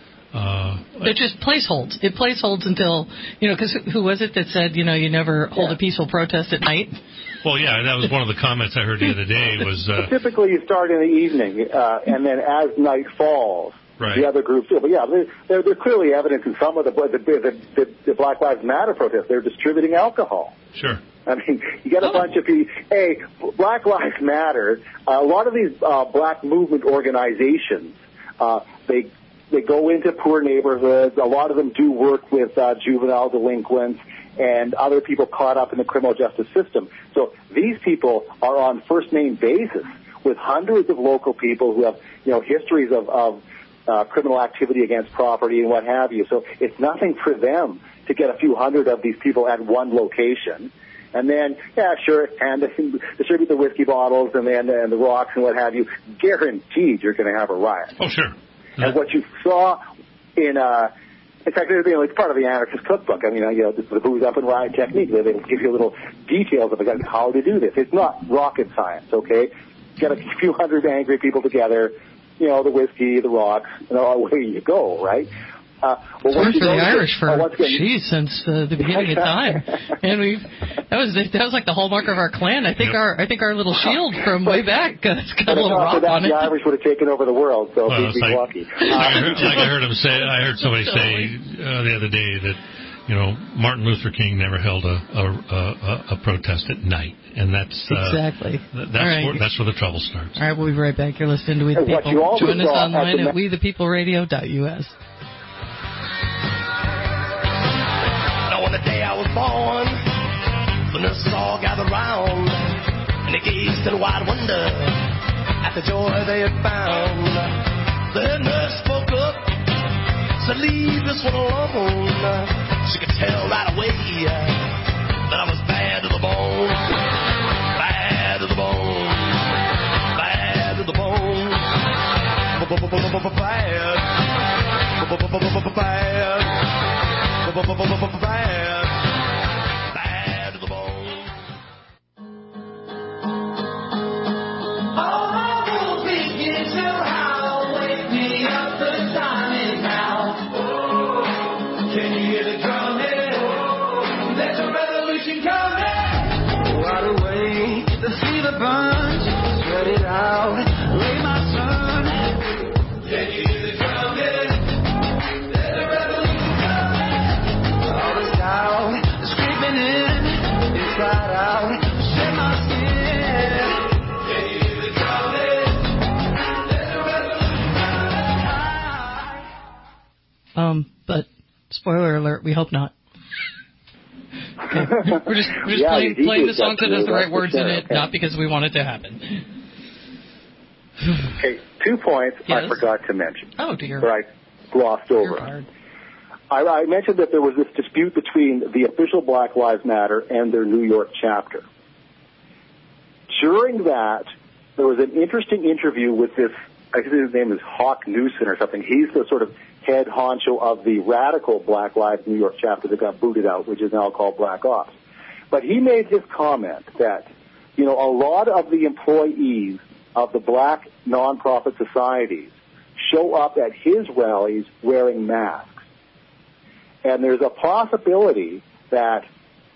Uh, it just placeholds. It placeholds until, you know, because who was it that said, you know, you never hold yeah. a peaceful protest at night? Well, yeah, that was one of the comments I heard the other day. Was uh, typically you start in the evening, uh, and then as night falls, right. the other groups do. But yeah, there there's clearly evidence in some of the the, the the the Black Lives Matter protests. They're distributing alcohol. Sure. I mean, you get a oh. bunch of people. Hey, Black Lives Matter. Uh, a lot of these uh, black movement organizations, uh, they they go into poor neighborhoods. A lot of them do work with uh, juvenile delinquents and other people caught up in the criminal justice system. So these people are on first name basis with hundreds of local people who have, you know, histories of, of uh, criminal activity against property and what have you. So it's nothing for them to get a few hundred of these people at one location. And then, yeah, sure, and distribute the whiskey bottles and then and the rocks and what have you. Guaranteed you're going to have a riot. Oh, sure. Yeah. And what you saw in uh in fact, you know, it's part of the anarchist cookbook. I mean, you know, the booze up and riot technique. They, they give you little details of how to do this. It's not rocket science, okay? Get a few hundred angry people together, you know, the whiskey, the rocks, and away you go, right? Uh, well, it's worked for the Irish to, for, uh, geez, since uh, the beginning of time, and we that was that was like the hallmark of our clan. I think yep. our I think our little shield from way back uh, it's got a little rock that, on the it. Irish would have taken over the world, so well, we'd be like, lucky. Like, I heard, like I heard him say, I heard somebody say uh, the other day that, you know, Martin Luther King never held a a, a, a protest at night, and that's uh, exactly that's right. where that's where the trouble starts. All right, we'll be right back. You're listening to We the People. Join us online at we the people radio dot u s. On the day I was born, the nurses all gathered round, and they gazed in wide wonder at the joy they had found. The head nurse spoke up, said, "Leave this one alone." She could tell right away that I was bad to the bone, bad to the bone, bad to the bone, bad, bad. Bad, bad to the bone. All my rules begin to howl. Wake me up, the time is now. Oh, can you hear the drum hit? Oh, there's a revolution coming. Wide awake to see the burn. Spoiler alert, we hope not. Okay. We're just, we're just yeah, playing, playing the song so because it has the right words sure, in it, okay. not because we want it to happen. Okay, two points yes. I forgot to mention. Oh, dear. Or I glossed over. I, I mentioned that there was this dispute between the official Black Lives Matter and their New York chapter. During that, there was an interesting interview with this, I think his name is Hawk Newson or something. He's the sort of head honcho of the radical Black Lives New York chapter that got booted out, which is now called Black Ops. But he made this comment that, you know, a lot of the employees of the black nonprofit societies show up at his rallies wearing masks. And there's a possibility that,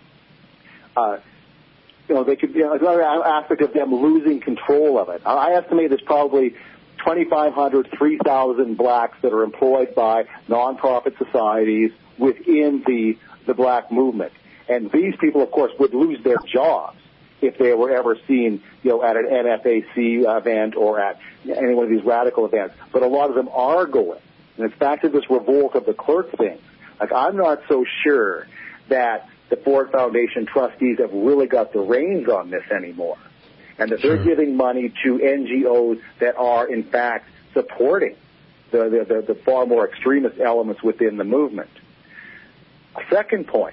uh, you know, they could be another aspect of them losing control of it. I estimate there's probably twenty-five hundred, three thousand blacks that are employed by nonprofit societies within the, the black movement. And these people, of course, would lose their jobs if they were ever seen, you know, at an N F A C event or at any one of these radical events. But a lot of them are going. And it's back to this revolt of the clerk thing. Like, I'm not so sure that the Ford Foundation trustees have really got the reins on this anymore, and that they're sure. giving money to N G Os that are, in fact, supporting the, the, the, the far more extremist elements within the movement. A second point.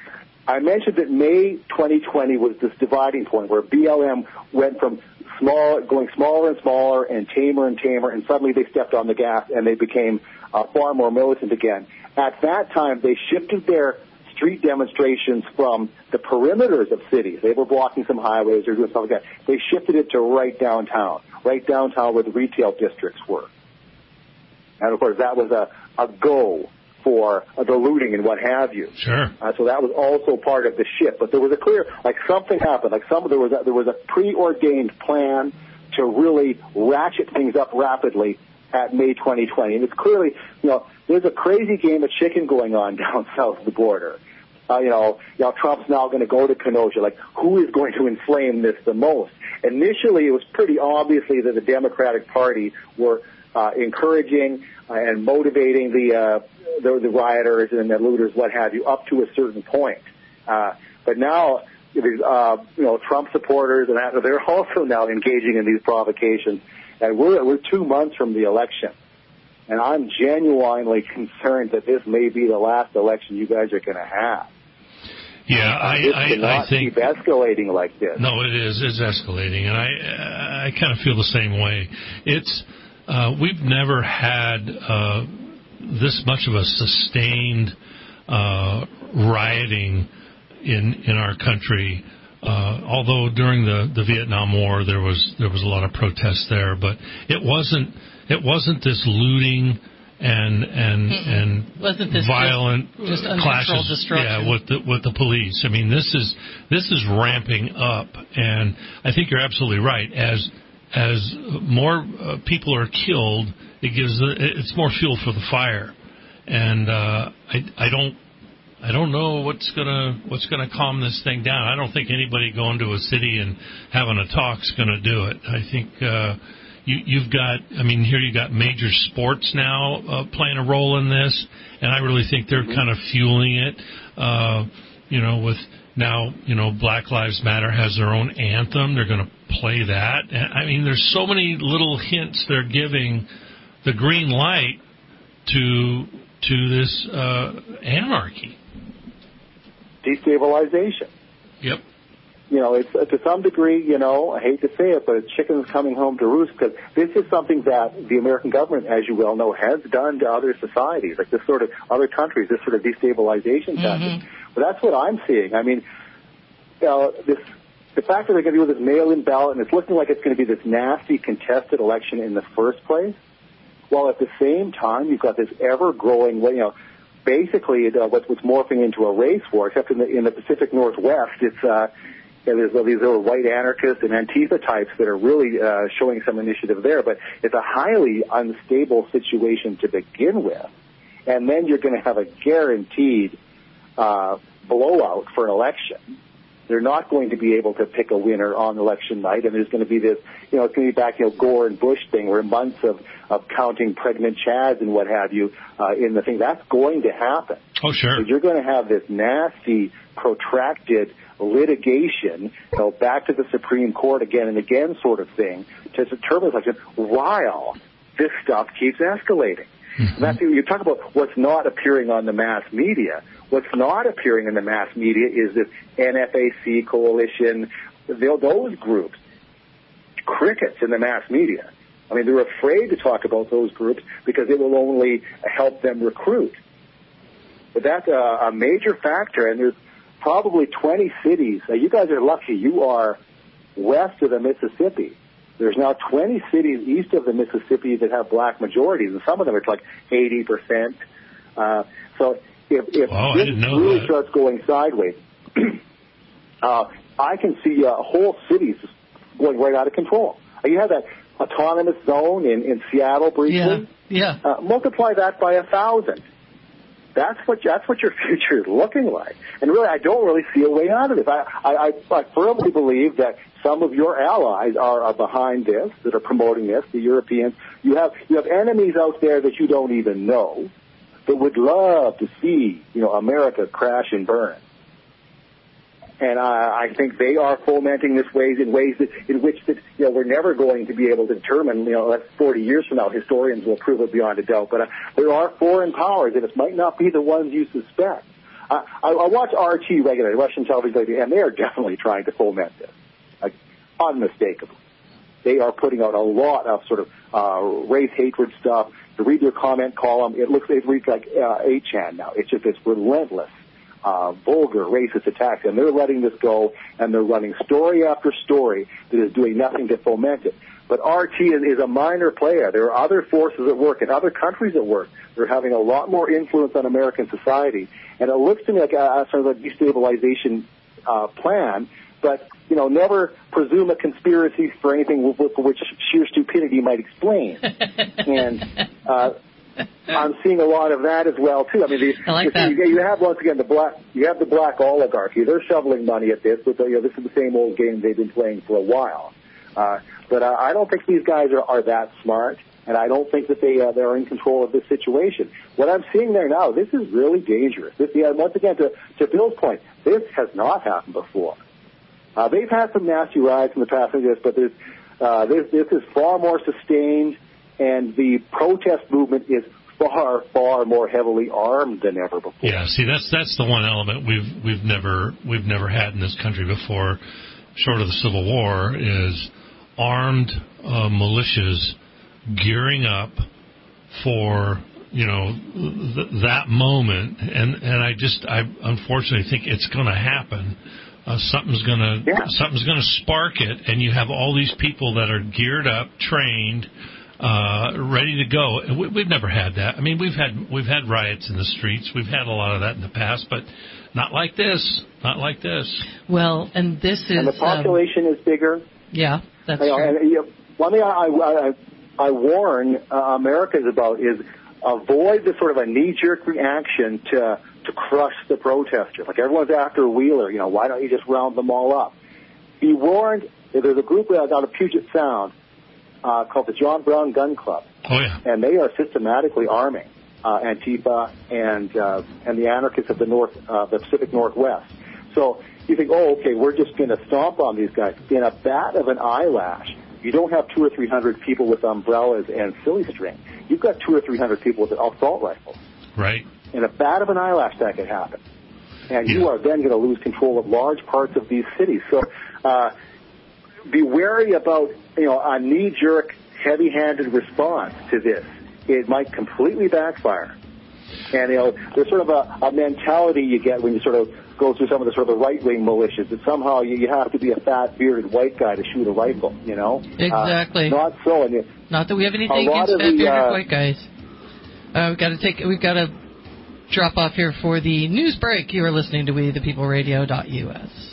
I mentioned that May twenty twenty was this dividing point where B L M went from small, going smaller and smaller and tamer and tamer, and suddenly they stepped on the gas and they became uh, far more militant again. At that time, they shifted their street demonstrations from the perimeters of cities. They were blocking some highways or doing stuff like that. They shifted it to right downtown, right downtown where the retail districts were. And, of course, that was a, a go for uh, the looting and what have you. Sure. Uh, so that was also part of the shift. But there was a clear, like something happened, like some there was a, there was a preordained plan to really ratchet things up rapidly at May twenty twenty. And it's clearly, you know, there's a crazy game of chicken going on down south of the border. Uh, you know, you know, Trump's now going to go to Kenosha. Like, who is going to inflame this the most? Initially, it was pretty obviously that the Democratic Party were uh, encouraging uh, and motivating the, uh, the the rioters and the looters, what have you, up to a certain point. Uh, but now, uh, you know, Trump supporters and that, they're also now engaging in these provocations. And we're we're two months from the election. And I'm genuinely concerned that this may be the last election you guys are going to have. Yeah, I, this I, cannot I think keep escalating like this. No, it is. It's escalating, and I I kind of feel the same way. It's uh, we've never had uh, this much of a sustained uh, rioting in in our country. Uh, although during the, the Vietnam War there was there was a lot of protests there, but it wasn't it wasn't this looting and and Mm-mm. and wasn't this violent just, just clashes destruction. Yeah, with the with the police. I mean, this is this is ramping up, and I think you're absolutely right. As as more uh, people are killed, it gives the, it's more fuel for the fire, and uh, I I don't. I don't know what's gonna what's gonna calm this thing down. I don't think anybody going to a city and having a talk's gonna do it. I think uh, you, you've got. I mean, here you got major sports now uh, playing a role in this, and I really think they're kind of fueling it. Uh, you know, with now, you know, Black Lives Matter has their own anthem. They're going to play that. And, I mean, there's so many little hints they're giving the green light to to this uh, anarchy. Destabilization. Yep. You know, it's uh, to some degree, you know, I hate to say it, but it's chickens coming home to roost, because this is something that the American government, as you well know, has done to other societies, like this sort of other countries, this sort of destabilization Mm-hmm. tactic. But that's what I'm seeing. I mean, you know, this, the fact that they're going to do this mail-in ballot, and it's looking like it's going to be this nasty contested election in the first place, while at the same time you've got this ever-growing, you know, basically uh, what's, what's morphing into a race war, except in the, in the Pacific Northwest, it's, uh, you know, there's uh, these little white anarchists and Antifa types that are really uh, showing some initiative there, but it's a highly unstable situation to begin with. And then you're going to have a guaranteed uh, blowout for an election. They're not going to be able to pick a winner on election night, and there's going to be this, you know, it's going to be back, you know, Gore and Bush thing, where months of, of counting pregnant chads and what have you uh, in the thing. That's going to happen. Oh, sure. So you're going to have this nasty, protracted litigation, you know, back to the Supreme Court again and again sort of thing to determine something while this stuff keeps escalating. Mm-hmm. And that's, you talk about what's not appearing on the mass media. What's not appearing in the mass media is this N F A C coalition, those groups, crickets in the mass media. I mean, they're afraid to talk about those groups because it will only help them recruit. But that's a, a major factor, and there's probably twenty cities. Now, you guys are lucky. You are west of the Mississippi. There's now twenty cities east of the Mississippi that have black majorities, and some of them are like eighty percent. Uh, so if, if wow, this really that. starts going sideways, uh, I can see uh, whole cities going right out of control. You have that autonomous zone in, in Seattle briefly. Yeah. yeah. Uh, multiply that by a thousand. That's what that's what your future is looking like. And really, I don't really see a way out of this. I, I, I firmly believe that some of your allies are, are behind this, that are promoting this, the Europeans. You have you have enemies out there that you don't even know that would love to see, you know, America crash and burn. And I, I think they are fomenting this ways in ways that, in which that, you know, we're never going to be able to determine. You know, that's forty years from now. Historians will prove it beyond a doubt. But uh, there are foreign powers, and it might not be the ones you suspect. Uh, I, I watch R T regularly, Russian television, and they are definitely trying to foment this, like, unmistakably. They are putting out a lot of sort of uh, race hatred stuff. To read their comment column, it looks it reads like uh, eight chan now. It's just this relentless. Uh, vulgar, racist attacks, and they're letting this go, and they're running story after story that is doing nothing to foment it. But R T is, is a minor player. There are other forces at work in other countries at work. They're having a lot more influence on American society, and it looks to me like a, a sort of a destabilization uh, plan, but, you know, never presume a conspiracy for anything for which sheer stupidity might explain. and uh I'm seeing a lot of that as well too. I mean, the, I like that. You, you have once again the black. You have the black oligarchy. They're shoveling money at this, but you know, this is the same old game they've been playing for a while. Uh, but uh, I don't think these guys are, are that smart, and I don't think that they uh, they're in control of this situation. What I'm seeing there now, this is really dangerous. This, yeah, once again, to to Bill's point, this has not happened before. Uh, they've had some nasty riots in the past, but there's, uh, this this is far more sustained. And the protest movement is far, far more heavily armed than ever before. Yeah, see, that's that's the one element we've we've never we've never had in this country before, short of the Civil War, is armed uh, militias gearing up for, you know, th- that moment. And and I just I unfortunately think it's going to happen. Uh, something's gonna yeah. something's gonna spark it, and you have all these people that are geared up, trained. Uh, ready to go. We, we've never had that. I mean, we've had we've had riots in the streets. We've had a lot of that in the past, but not like this. Not like this. Well, and this is and the population um, is bigger. Yeah, that's you know, true. And, you know, one thing I I, I warn uh, Americans about is avoid the sort of a knee-jerk reaction to to crush the protesters. Like everyone's after Wheeler. You know, why don't you just round them all up? Be warned. There's a group out of Puget Sound. Uh, called the John Brown Gun Club. Oh, yeah. And they are systematically arming uh, Antifa and uh, and the anarchists of the North, uh, the Pacific Northwest. So you think, oh, okay, we're just going to stomp on these guys. In a bat of an eyelash, you don't have two or three hundred people with umbrellas and silly string. You've got two or three hundred people with assault rifles. Right. In a bat of an eyelash, that could happen. And yeah. you are then going to lose control of large parts of these cities. So uh, be wary about, you know, a knee-jerk, heavy-handed response to this. It might completely backfire. And, you know, there's sort of a, a mentality you get when you sort of go through some of the sort of the right-wing militias that somehow you, you have to be a fat, bearded white guy to shoot a rifle, you know? Exactly. Uh, not so. And it, not that we have anything against fat, bearded uh, white guys. Uh, we've got to take, we've got to drop off here for the news break. You are listening to we the people radio dot U S.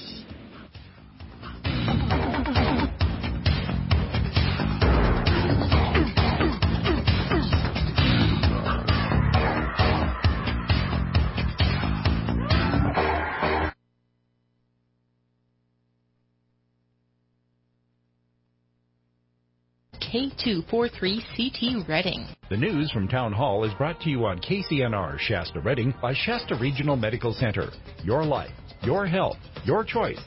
K two four three C T Reading. The news from Town Hall is brought to you on K C N R Shasta Reading by Shasta Regional Medical Center. Your life, your health, your choice.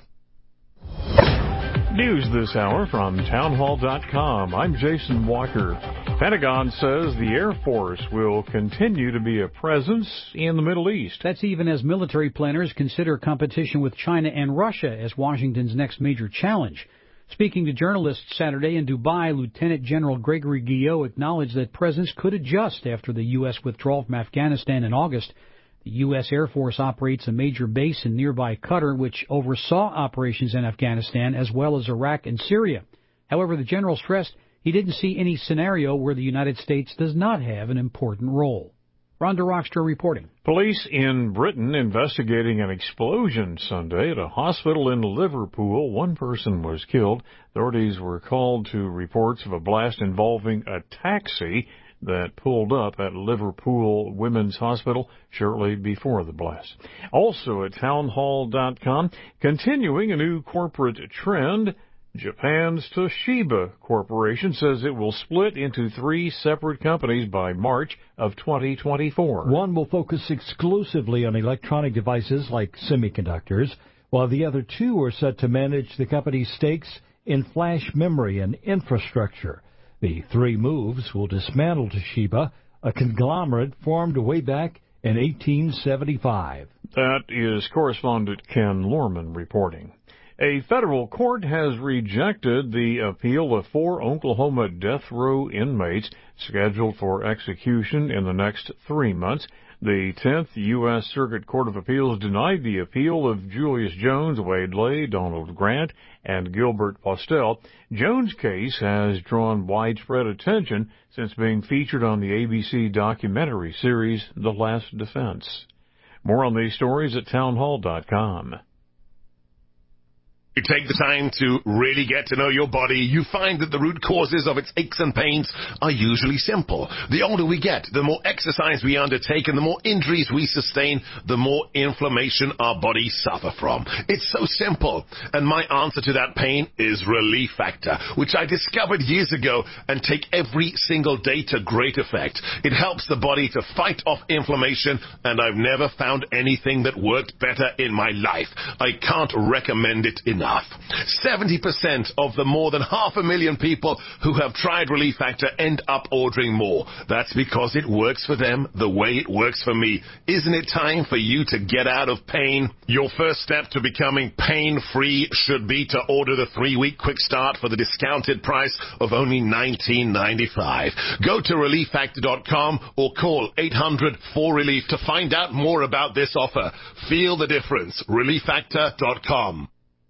News this hour from townhall dot com. I'm Jason Walker. Pentagon says the Air Force will continue to be a presence in the Middle East. That's even as military planners consider competition with China and Russia as Washington's next major challenge. Speaking to journalists Saturday in Dubai, Lieutenant General Gregory Guillot acknowledged that presence could adjust after the U S withdrawal from Afghanistan in August. The U S Air Force operates a major base in nearby Qatar, which oversaw operations in Afghanistan as well as Iraq and Syria. However, the general stressed he didn't see any scenario where the United States does not have an important role. Rhonda Rockstra reporting. Police in Britain investigating an explosion Sunday at a hospital in Liverpool. One person was killed. Authorities were called to reports of a blast involving a taxi that pulled up at Liverpool Women's Hospital shortly before the blast. Also at townhall dot com, continuing a new corporate trend, Japan's Toshiba Corporation says it will split into three separate companies by March of twenty twenty-four. One will focus exclusively on electronic devices like semiconductors, while the other two are set to manage the company's stakes in flash memory and infrastructure. The three moves will dismantle Toshiba, a conglomerate formed way back in eighteen seventy-five. That is correspondent Ken Lorman reporting. A federal court has rejected the appeal of four Oklahoma death row inmates scheduled for execution in the next three months. The tenth U S Circuit Court of Appeals denied the appeal of Julius Jones, Wade Lay, Donald Grant, and Gilbert Postel. Jones' case has drawn widespread attention since being featured on the A B C documentary series The Last Defense. More on these stories at townhall dot com. You take the time to really get to know your body, you find that the root causes of its aches and pains are usually simple. The older we get, the more exercise we undertake, and the more injuries we sustain, the more inflammation our bodies suffer from. It's so simple. And my answer to that pain is Relief Factor, which I discovered years ago and take every single day to great effect. It helps the body to fight off inflammation, and I've never found anything that worked better in my life. I can't recommend it enough. Enough. seventy percent of the more than half a million people who have tried Relief Factor end up ordering more. That's because it works for them the way it works for me. Isn't it time for you to get out of pain? Your first step to becoming pain-free should be to order the three-week quick start for the discounted price of only nineteen ninety-five. Go to relief factor dot com or call eight hundred four relief to find out more about this offer. Feel the difference. relief factor dot com.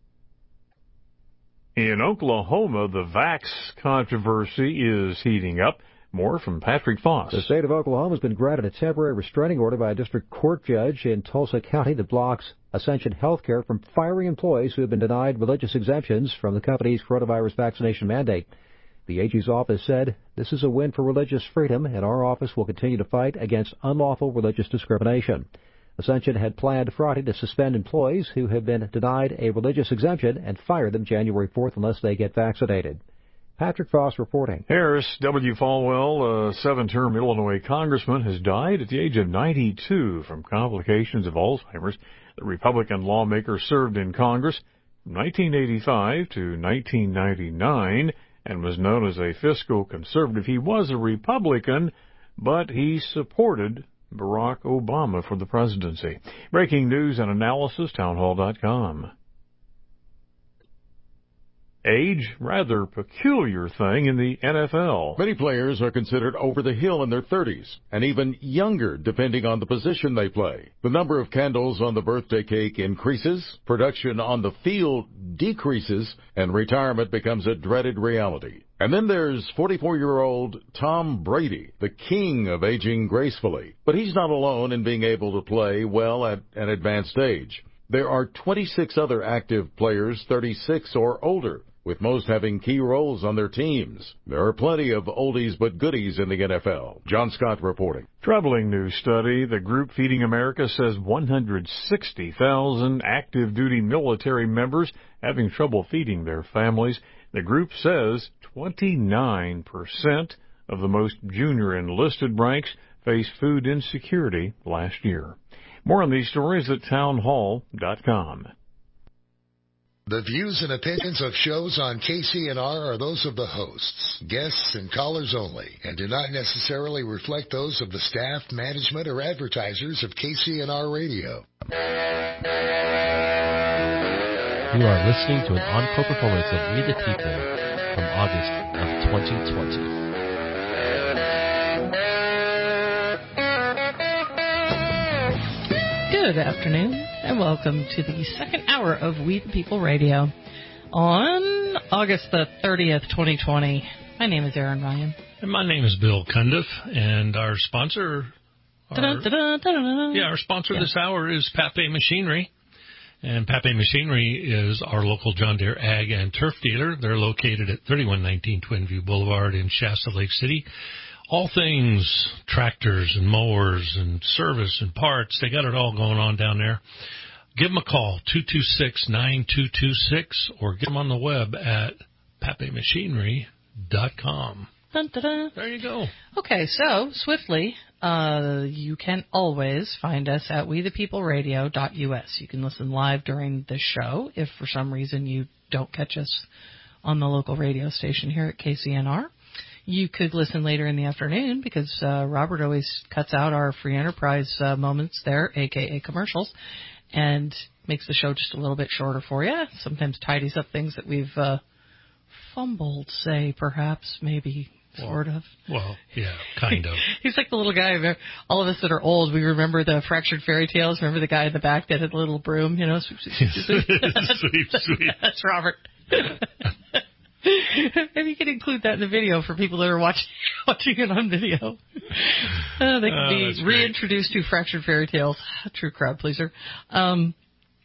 In Oklahoma, the vax controversy is heating up. More from Patrick Foss. The state of Oklahoma has been granted a temporary restraining order by a district court judge in Tulsa County that blocks Ascension Healthcare from firing employees who have been denied religious exemptions from the company's coronavirus vaccination mandate. The A G's office said, "This is a win for religious freedom, and our office will continue to fight against unlawful religious discrimination." Ascension had planned Friday to suspend employees who have been denied a religious exemption and fire them January fourth unless they get vaccinated. Patrick Foss reporting. Harris W. Falwell, a seven-term Illinois congressman, has died at the age of ninety-two from complications of Alzheimer's. The Republican lawmaker served in Congress from nineteen eighty-five to nineteen ninety-nine and was known as a fiscal conservative. He was a Republican, but he supported Barack Obama for the presidency. Breaking news and analysis, townhall dot com. Age, rather peculiar thing in the N F L. Many players are considered over the hill in their thirties, and even younger depending on the position they play. The number of candles on the birthday cake increases, production on the field decreases, and retirement becomes a dreaded reality. And then there's forty-four-year-old Tom Brady, the king of aging gracefully. But he's not alone in being able to play well at an advanced age. There are twenty-six other active players thirty-six or older. with most having key roles on their teams. There are plenty of oldies but goodies in the N F L. John Scott reporting. Troubling new study. The group Feeding America says one hundred sixty thousand active duty military members having trouble feeding their families. The group says twenty-nine percent of the most junior enlisted ranks faced food insecurity last year. More on these stories at townhall dot com. The views and opinions of shows on K C N R are those of the hosts, guests, and callers only, and do not necessarily reflect those of the staff, management, or advertisers of K C N R Radio. You are listening to an encore performance of We the People from August of twenty twenty. Good afternoon, and welcome to the second hour of We the People Radio on August the thirtieth, twenty twenty. My name is Aaron Ryan. And my name is Bill Cundiff, and our sponsor, our, yeah, our sponsor yeah. this hour is Pape Machinery. And Pape Machinery is our local John Deere Ag and Turf dealer. They're located at thirty-one nineteen Twin View Boulevard in Shasta Lake City. All things tractors and mowers and service and parts, they got it all going on down there. Give them a call, two two six, nine two two six, or get them on the web at pape machinery dot com. Dun, dun, dun. There you go. Okay, so swiftly, uh, you can always find us at we the people radio dot U S. You can listen live during the show if for some reason you don't catch us on the local radio station here at K C N R. You could listen later in the afternoon because uh, Robert always cuts out our free enterprise uh, moments there, a k a commercials, and makes the show just a little bit shorter for you. Sometimes tidies up things that we've uh, fumbled, say, perhaps, maybe, well, sort of. Well, yeah, kind of. He's like the little guy. All of us that are old, we remember the Fractured Fairy Tales. Remember the guy in the back that had a little broom, you know? Sweep, sweep, sweep. sweep, sweep. That's Robert. Maybe you can include that in the video for people that are watching watching it on video. Uh, they can oh, be reintroduced to Fractured Fairy Tales. True crowd pleaser. Um,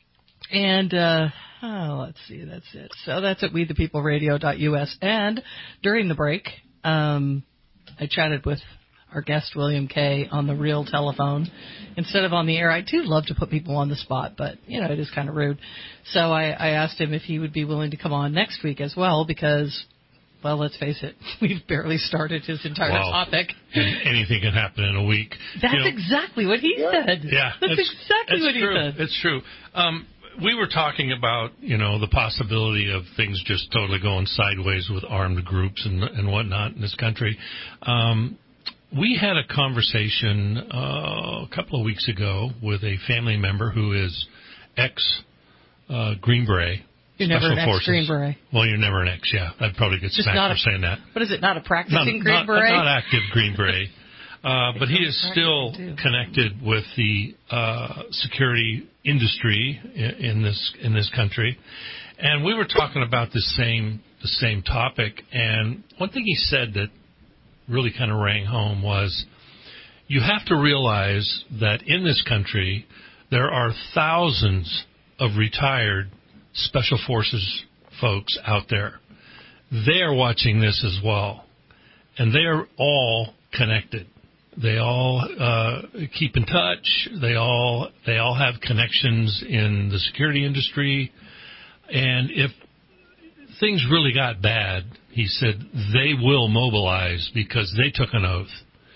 and uh, oh, let's see, that's it. So that's at we the people radio dot U S. And during the break, um, I chatted with our guest, William Kay, on the real telephone instead of on the air. I do love to put people on the spot, but, you know, it is kind of rude. So I, I asked him if he would be willing to come on next week as well because, well, let's face it, we've barely started his entire wow. topic. And anything can happen in a week. That's you know, exactly what he yeah. said. Yeah. That's exactly what true. he said. It's true. Um, we were talking about, you know, the possibility of things just totally going sideways with armed groups and, and whatnot in this country. Um We had a conversation uh, a couple of weeks ago with a family member who is ex uh, Green Beret. You're Special never an Forces. ex-Green Beret. Well, you're never an ex, yeah. I'd probably get Just smacked a, for saying that. What is it, not a practicing not, Green not, Beret? Not active Green Beret. Uh, but he is still connected with the uh, security industry in, in this in this country. And we were talking about the same the same topic. And one thing he said that really kind of rang home was, you have to realize that in this country, there are thousands of retired Special Forces folks out there. They are watching this as well, and they are all connected. They all uh, keep in touch. They all they all have connections in the security industry, and if things really got bad, he said they will mobilize because they took an oath.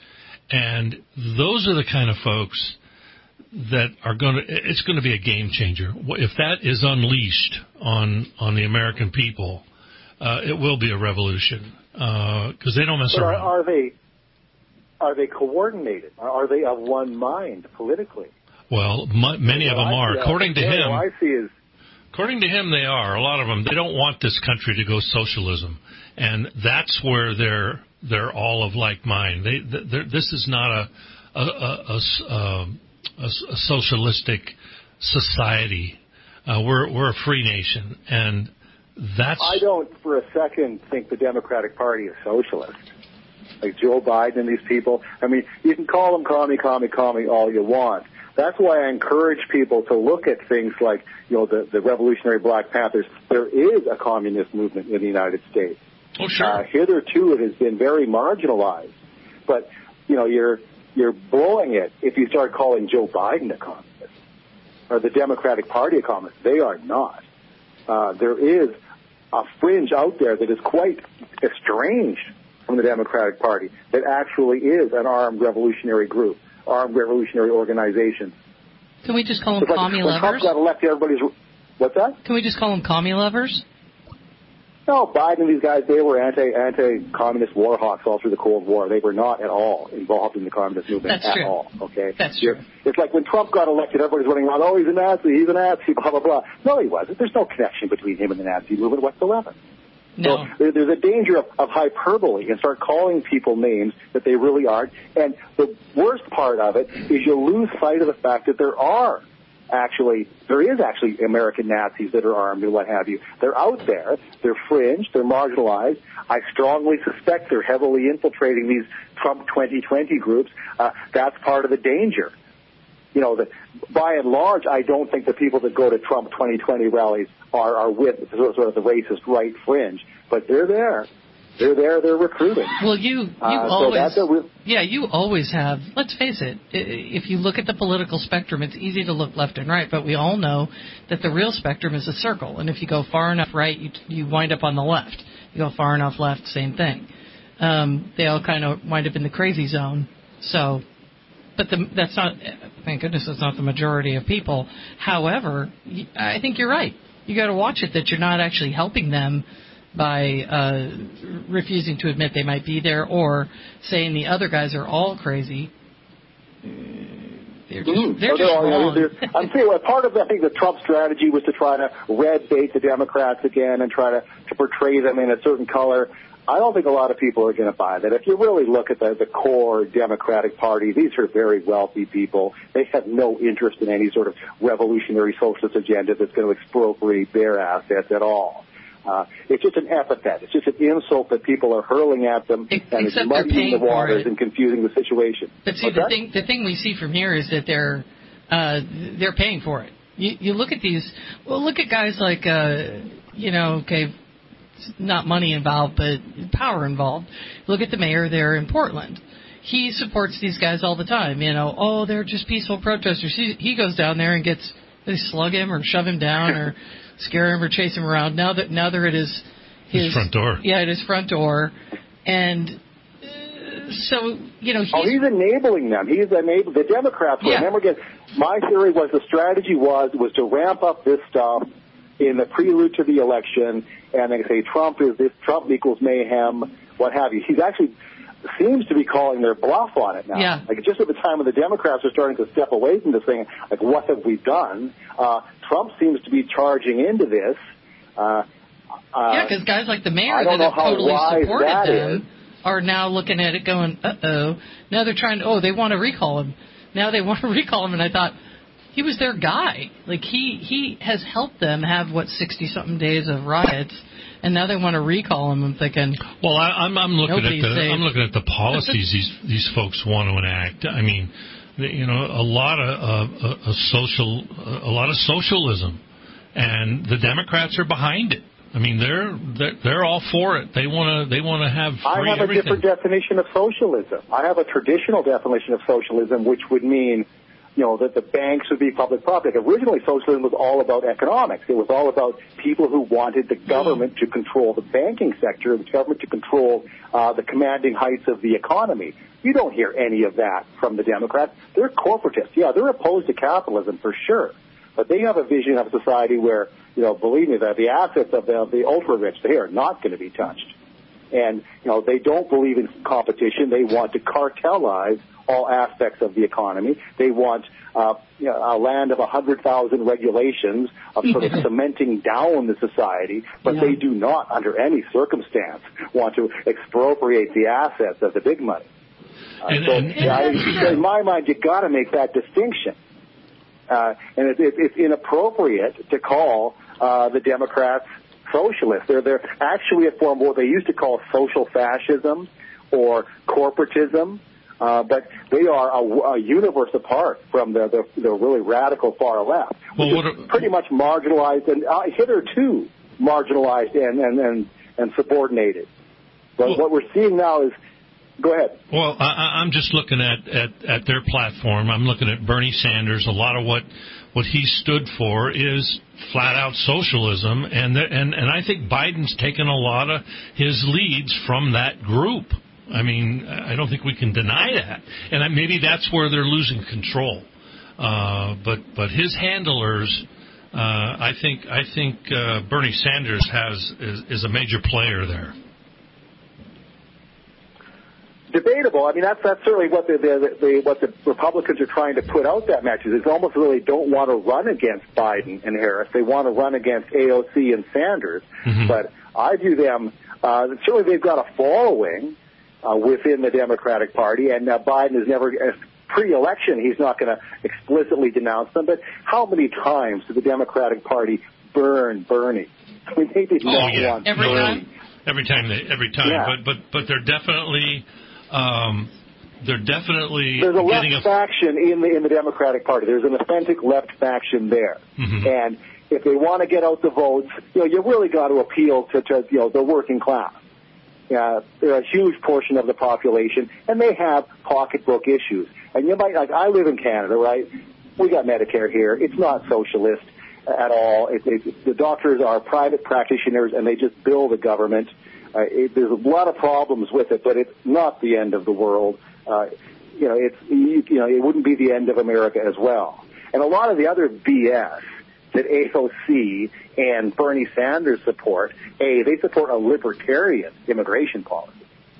And those are the kind of folks that are going to, it's going to be a game changer. If that is unleashed on, on the American people, uh, it will be a revolution, because uh, they don't mess but around. Are, are they, are they coordinated? Are they of one mind politically? Well, m- many of them are. According to him, I see is, according to him, they are. A lot of them, they don't want this country to go socialism. And that's where they're, they're all of like mind. They, this is not a a, a, a, a, a socialistic society. Uh, we're we're a free nation, and that's. I don't for a second think the Democratic Party is socialist. Like Joe Biden and these people. I mean, you can call them commie, commie, commie all you want, that's why I encourage people to look at things like, you know, the, the Revolutionary Black Panthers. There is a communist movement in the United States. Oh, sure. Uh, hitherto, it has been very marginalized. But, you know, you're you're blowing it if you start calling Joe Biden a communist or the Democratic Party a communist. They are not. Uh, there is a fringe out there that is quite estranged from the Democratic Party that actually is an armed revolutionary group, armed revolutionary organization. Can we just call them It's like commie when lovers? Trump got elected, everybody's... What's that? Can we just call them commie lovers? No, Biden and these guys, they were anti, anti-communist war hawks all through the Cold War. They were not at all involved in the communist movement That's at true. all, okay? That's You're, true. It's like when Trump got elected, everybody's running around, oh, he's a Nazi, he's a Nazi, blah, blah, blah. No, he wasn't. There's no connection between him and the Nazi movement whatsoever. No. So there, there's a danger of, of hyperbole and start calling people names that they really aren't. And the worst part of it is you lose sight of the fact that there are actually, there is actually American Nazis that are armed and what have you. They're out there. They're fringe. They're marginalized. I strongly suspect they're heavily infiltrating these Trump twenty twenty groups. Uh, that's part of the danger. You know, that by and large, I don't think the people that go to Trump twenty twenty rallies are, are with sort of the racist right fringe, but they're there. They're there. They're recruiting. Well, you you uh, always so that's a real, yeah you always have. Let's face it. i- If you look at the political spectrum, it's easy to look left and right, but we all know that the real spectrum is a circle. And if you go far enough right, you you wind up on the left. You go far enough left, same thing. Um, they all kind of wind up in the crazy zone. So, but the, that's not. Thank goodness, that's not the majority of people. However, y- I think you're right. You got to watch it that you're not actually helping them by uh, refusing to admit they might be there or saying the other guys are all crazy. They're just, Mm-hmm. they're So just all, you know, wrong. there's- I'm saying, well, part of I think the Trump strategy was to try to red bait the Democrats again and try to, to portray them in a certain color. I don't think a lot of people are going to buy that. If you really look at the, the core Democratic Party, these are very wealthy people. They have no interest in any sort of revolutionary socialist agenda that's going to expropriate their assets at all. Uh, it's just an epithet. It's just an insult that people are hurling at them, and it's except they're muddying paying the for waters it. and confusing the situation. But see, What's the that? thing the thing we see from here is that they're uh, they're paying for it. You, you look at these. Well, look at guys like uh, you know, okay, it's not money involved, but power involved. Look at the mayor there in Portland. He supports these guys all the time. You know, oh, they're just peaceful protesters. He, he goes down there and gets they slug him or shove him down or scare him or chase him around. Now that now they're at his his, His front door. Yeah, at his front door, and uh, so you know he's. Oh, he's enabling them. He's enabling the Democrats. Yeah. Remember again, my theory was the strategy was was to ramp up this stuff in the prelude to the election, and they say Trump is this, Trump equals mayhem, what have you. He's actually seems to be calling their bluff on it now. Yeah. Like just at the time when the Democrats are starting to step away from this thing, like what have we done? Uh, Trump seems to be charging into this. Uh, uh, Yeah, because guys like the mayor I don't that know have how totally wise supported that them is. are now looking at it going, uh-oh. Now they're trying to, oh, they want to recall him. Now they want to recall him, and I thought, he was their guy. Like, he, he has helped them have, what, sixty-something days of riots, and now they want to recall him. I'm thinking, well, I, I'm, I'm looking at nobody's the safe. I'm looking at the policies these these folks want to enact. I mean, the, you know, a lot of uh, a, a social a lot of socialism, and the Democrats are behind it. I mean, they're they're, they're all for it. They want to they want to have free I have everything. a different definition of socialism. I have a traditional definition of socialism, which would mean, you know, that the banks would be public property. Originally, socialism was all about economics. It was all about people who wanted the government to control the banking sector, the government to control uh, the commanding heights of the economy. You don't hear any of that from the Democrats. They're corporatists. Yeah, they're opposed to capitalism for sure. But they have a vision of society where, you know, believe me, that the assets of the, of the ultra-rich, they are not going to be touched. And, you know, they don't believe in competition. They want to cartelize all aspects of the economy. They want uh, you know, a land of one hundred thousand regulations of sort of cementing down the society, but Yeah. they do not, under any circumstance, want to expropriate the assets of the big money. Uh, And- so, and- yeah, I, in my mind, you got to make that distinction. Uh, and it, it, it's inappropriate to call uh, the Democrats socialists. They're, they're actually a form of what they used to call social fascism or corporatism. Uh, but they are a, a universe apart from the, the, the really radical far left, well, which what is are, pretty much marginalized and uh, hitherto marginalized and, and, and, and subordinated. But well, what we're seeing now is, go ahead. Well, I, I'm just looking at, at, at their platform. I'm looking at Bernie Sanders. A lot of what, what he stood for is flat-out socialism, and, the, and, and I think Biden's taken a lot of his leads from that group. I mean, I don't think we can deny that, and maybe that's where they're losing control. Uh, but but his handlers, uh, I think I think uh, Bernie Sanders has is, is a major player there. Debatable. I mean, that's that's certainly what the, the, the what the Republicans are trying to put out that message. It's almost really don't want to run against Biden and Harris. They want to run against A O C and Sanders. Mm-hmm. But I view them uh, certainly they've got a following. Uh, within the Democratic Party, and uh, Biden is never, uh, pre-election, he's not going to explicitly denounce them, but how many times did the Democratic Party burn Bernie? I mean, they did oh, not yeah. want every Bernie. time? Every time, they, every time, yeah. but, but, but they're definitely, um, they're definitely There's a getting left a... faction in the, in the Democratic Party. There's an authentic left faction there. Mm-hmm. And if they want to get out the votes, you know, you really got to appeal to, to, you know, the working class. Uh, they're a huge portion of the population, and they have pocketbook issues. And you might, like, I live in Canada, right? We got Medicare here. It's not socialist at all. It, it, the doctors are private practitioners, and they just bill the government. Uh, it, there's a lot of problems with it, but it's not the end of the world. Uh, you know, it's you, you know, it wouldn't be the end of America as well. And a lot of the other B S that A O C and Bernie Sanders support, A, they support a libertarian immigration policy.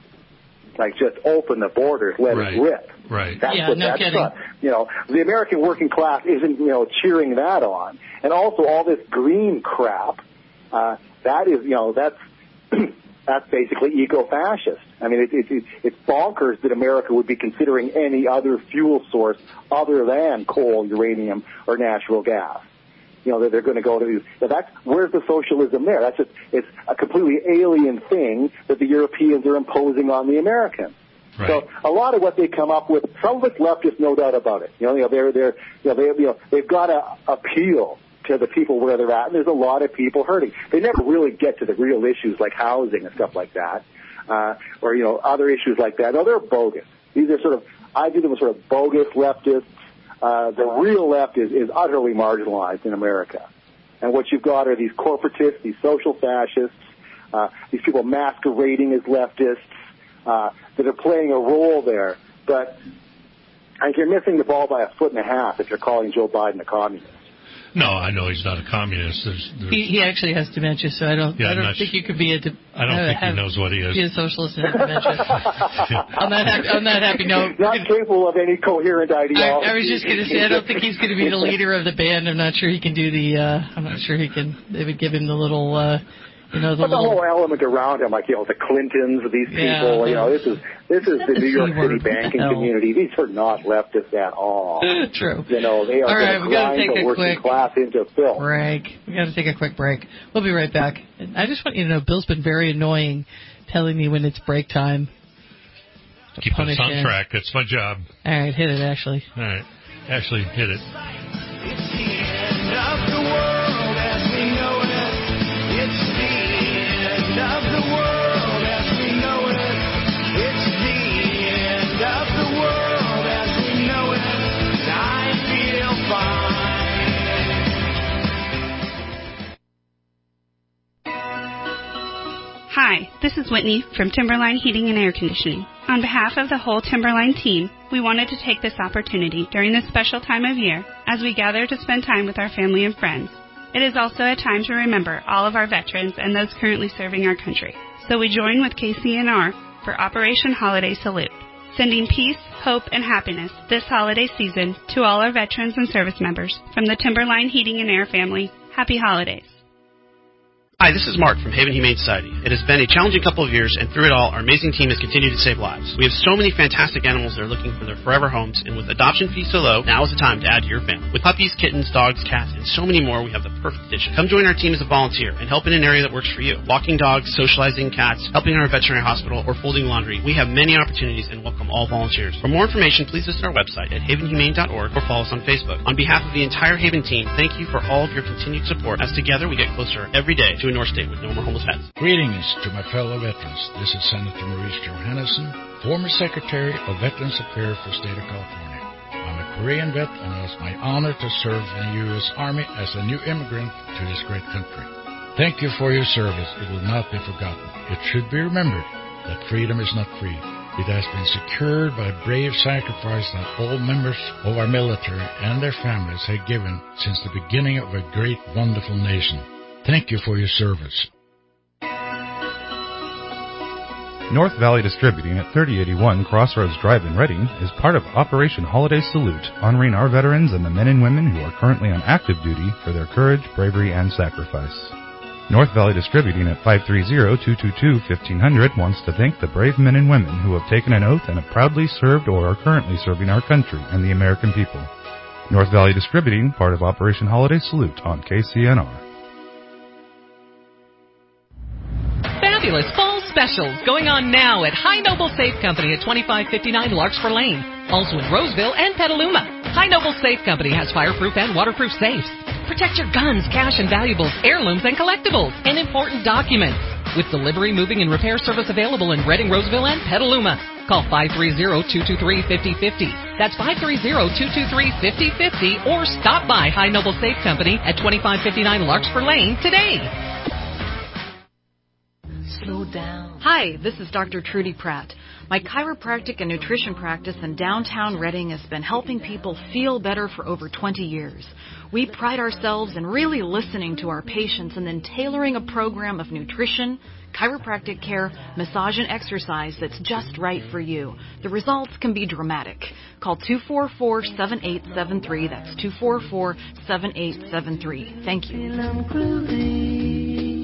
Like, just open the borders, let right. it rip. Right. That's yeah, what no that's kidding. not. You know, the American working class isn't, you know, cheering that on. And also all this green crap, uh, that is, you know, that's, that's basically eco-fascist. I mean, it, it, it, it's bonkers that America would be considering any other fuel source other than coal, uranium, or natural gas. You know, that they're going to go to these. That's, where's the socialism there? That's just, it's a completely alien thing that the Europeans are imposing on the Americans. Right. So a lot of what they come up with, some of it's leftist, no doubt about it. You know, you know they're, they're, you know, they, you know, they've got to appeal to the people where they're at, and there's a lot of people hurting. They never really get to the real issues like housing and stuff like that, uh, or, you know, other issues like that. No, they're bogus. These are sort of, I view them as sort of bogus leftists. Uh, the real left is, is utterly marginalized in America. And what you've got are these corporatists, these social fascists, uh, these people masquerading as leftists, uh, that are playing a role there. But I think you're missing the ball by a foot and a half if you're calling Joe Biden a communist. No, I know he's not a communist. There's, there's, he, he actually has dementia, so I don't. Yeah, I don't not, think you could be a. De- I don't uh, think have, he knows what he is. Be a socialist and have dementia. on that happy, on that happy note, not capable of any coherent ideology. I, I was just going to say, I don't think he's going to be the leader of the band. I'm not sure he can do the. Uh, I'm not sure he can. They would give him the little. Uh, You know, the, but the little, whole element around him, like, you know, the Clintons, these people, yeah, you know, this is this is the New York City banking hell. community. These are not leftists at all. True. You know, they are right, going to grind the working quick class into filth. Break. We got to take a quick break. We'll be right back. I just want you to know, Bill's been very annoying, telling me when it's break time. Keep us on him. track. That's my job. All right, hit it, Ashley. All right, Ashley, hit it. It's the end of the world as we know it. It's the end of the world as we know it. It's the end of the world as we know it. I feel fine. Hi, this is Whitney from Timberline Heating and Air Conditioning. On behalf of the whole Timberline team, we wanted to take this opportunity during this special time of year as we gather to spend time with our family and friends. It is also a time to remember all of our veterans and those currently serving our country. So we join with K C N R for Operation Holiday Salute, sending peace, hope, and happiness this holiday season to all our veterans and service members from the Timberline Heating and Air family. Happy holidays. Hi, this is Mark from Haven Humane Society. It has been a challenging couple of years, and through it all, our amazing team has continued to save lives. We have so many fantastic animals that are looking for their forever homes, and with adoption fees so low, now is the time to add to your family. With puppies, kittens, dogs, cats, and so many more, we have the perfect addition. Come join our team as a volunteer and help in an area that works for you. Walking dogs, socializing cats, helping in our veterinary hospital, or folding laundry. We have many opportunities and welcome all volunteers. For more information, please visit our website at haven humane dot org or follow us on Facebook. On behalf of the entire Haven team, thank you for all of your continued support, as together we get closer every day to a North State with no more homeless pets. Greetings to my fellow veterans. This is Senator Maurice Johannesson, former Secretary of Veterans Affairs for the state of California. I'm a Korean vet, and it's my honor to serve in the U S Army as a new immigrant to this great country. Thank you for your service. It will not be forgotten. It should be remembered that freedom is not free. It has been secured by brave sacrifice that all members of our military and their families have given since the beginning of a great, wonderful nation. Thank you for your service. North Valley Distributing at thirty eighty-one Crossroads Drive in Reading is part of Operation Holiday Salute, honoring our veterans and the men and women who are currently on active duty for their courage, bravery, and sacrifice. North Valley Distributing at five three zero, two two two, fifteen hundred wants to thank the brave men and women who have taken an oath and have proudly served or are currently serving our country and the American people. North Valley Distributing, part of Operation Holiday Salute on K C N R. Fabulous fall specials going on now at High Noble Safe Company at twenty-five fifty-nine Larkspur Lane. Also in Roseville and Petaluma. High Noble Safe Company has fireproof and waterproof safes. Protect your guns, cash and valuables, heirlooms and collectibles, and important documents. With delivery, moving, and repair service available in Reading, Roseville, and Petaluma. Call five three zero, two two three, five zero five zero. That's five three zero, two two three, five zero five zero, or stop by High Noble Safe Company at twenty-five fifty-nine Larkspur Lane today. Slow down. Hi, this is Doctor Trudy Pratt. My chiropractic and nutrition practice in downtown Reading has been helping people feel better for over twenty years. We pride ourselves in really listening to our patients and then tailoring a program of nutrition, chiropractic care, massage, and exercise that's just right for you. The results can be dramatic. Call two four four, seven eight seven three. That's two four four, seven eight seven three. Thank you.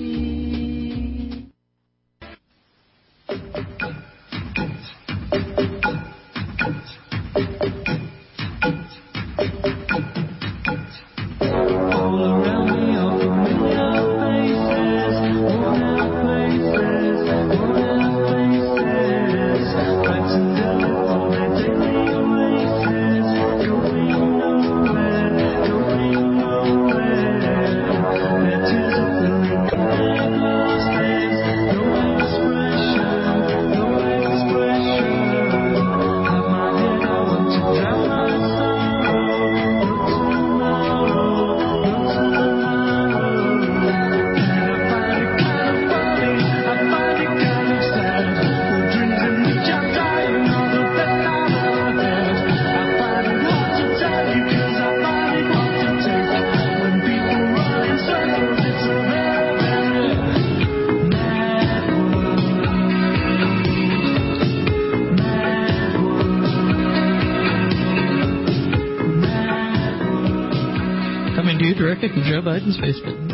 Terrific in Joe Biden's basement.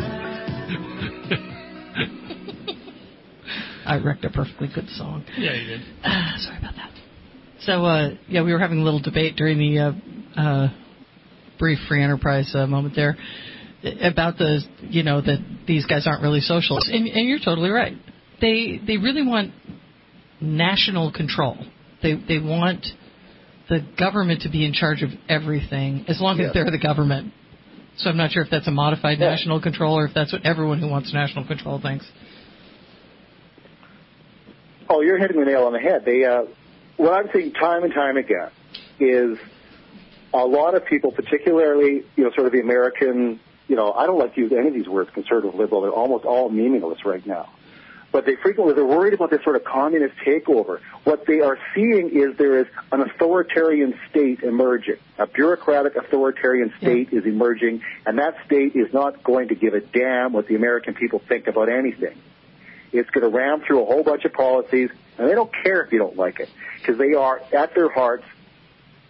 I wrecked a perfectly good song. Yeah, you did. Uh, sorry about that. So, uh, yeah, we were having a little debate during the uh, uh, brief free enterprise uh, moment there about the, you know, that these guys aren't really socialists. And, and you're totally right. They they really want national control. They they want the government to be in charge of everything as long as they're the government. So I'm not sure if that's a modified yeah. national control or if that's what everyone who wants national control thinks. Oh, you're hitting the nail on the head. They, uh, what I'm seeing time and time again is a lot of people, particularly, you know, sort of the American, you know, I don't like to use any of these words, conservative, liberal. They're almost all meaningless right now. But they frequently, they're worried about this sort of communist takeover. What they are seeing is there is an authoritarian state emerging. A bureaucratic authoritarian state yeah. is emerging, and that state is not going to give a damn what the American people think about anything. It's going to ram through a whole bunch of policies, and they don't care if you don't like it, because they are, at their hearts,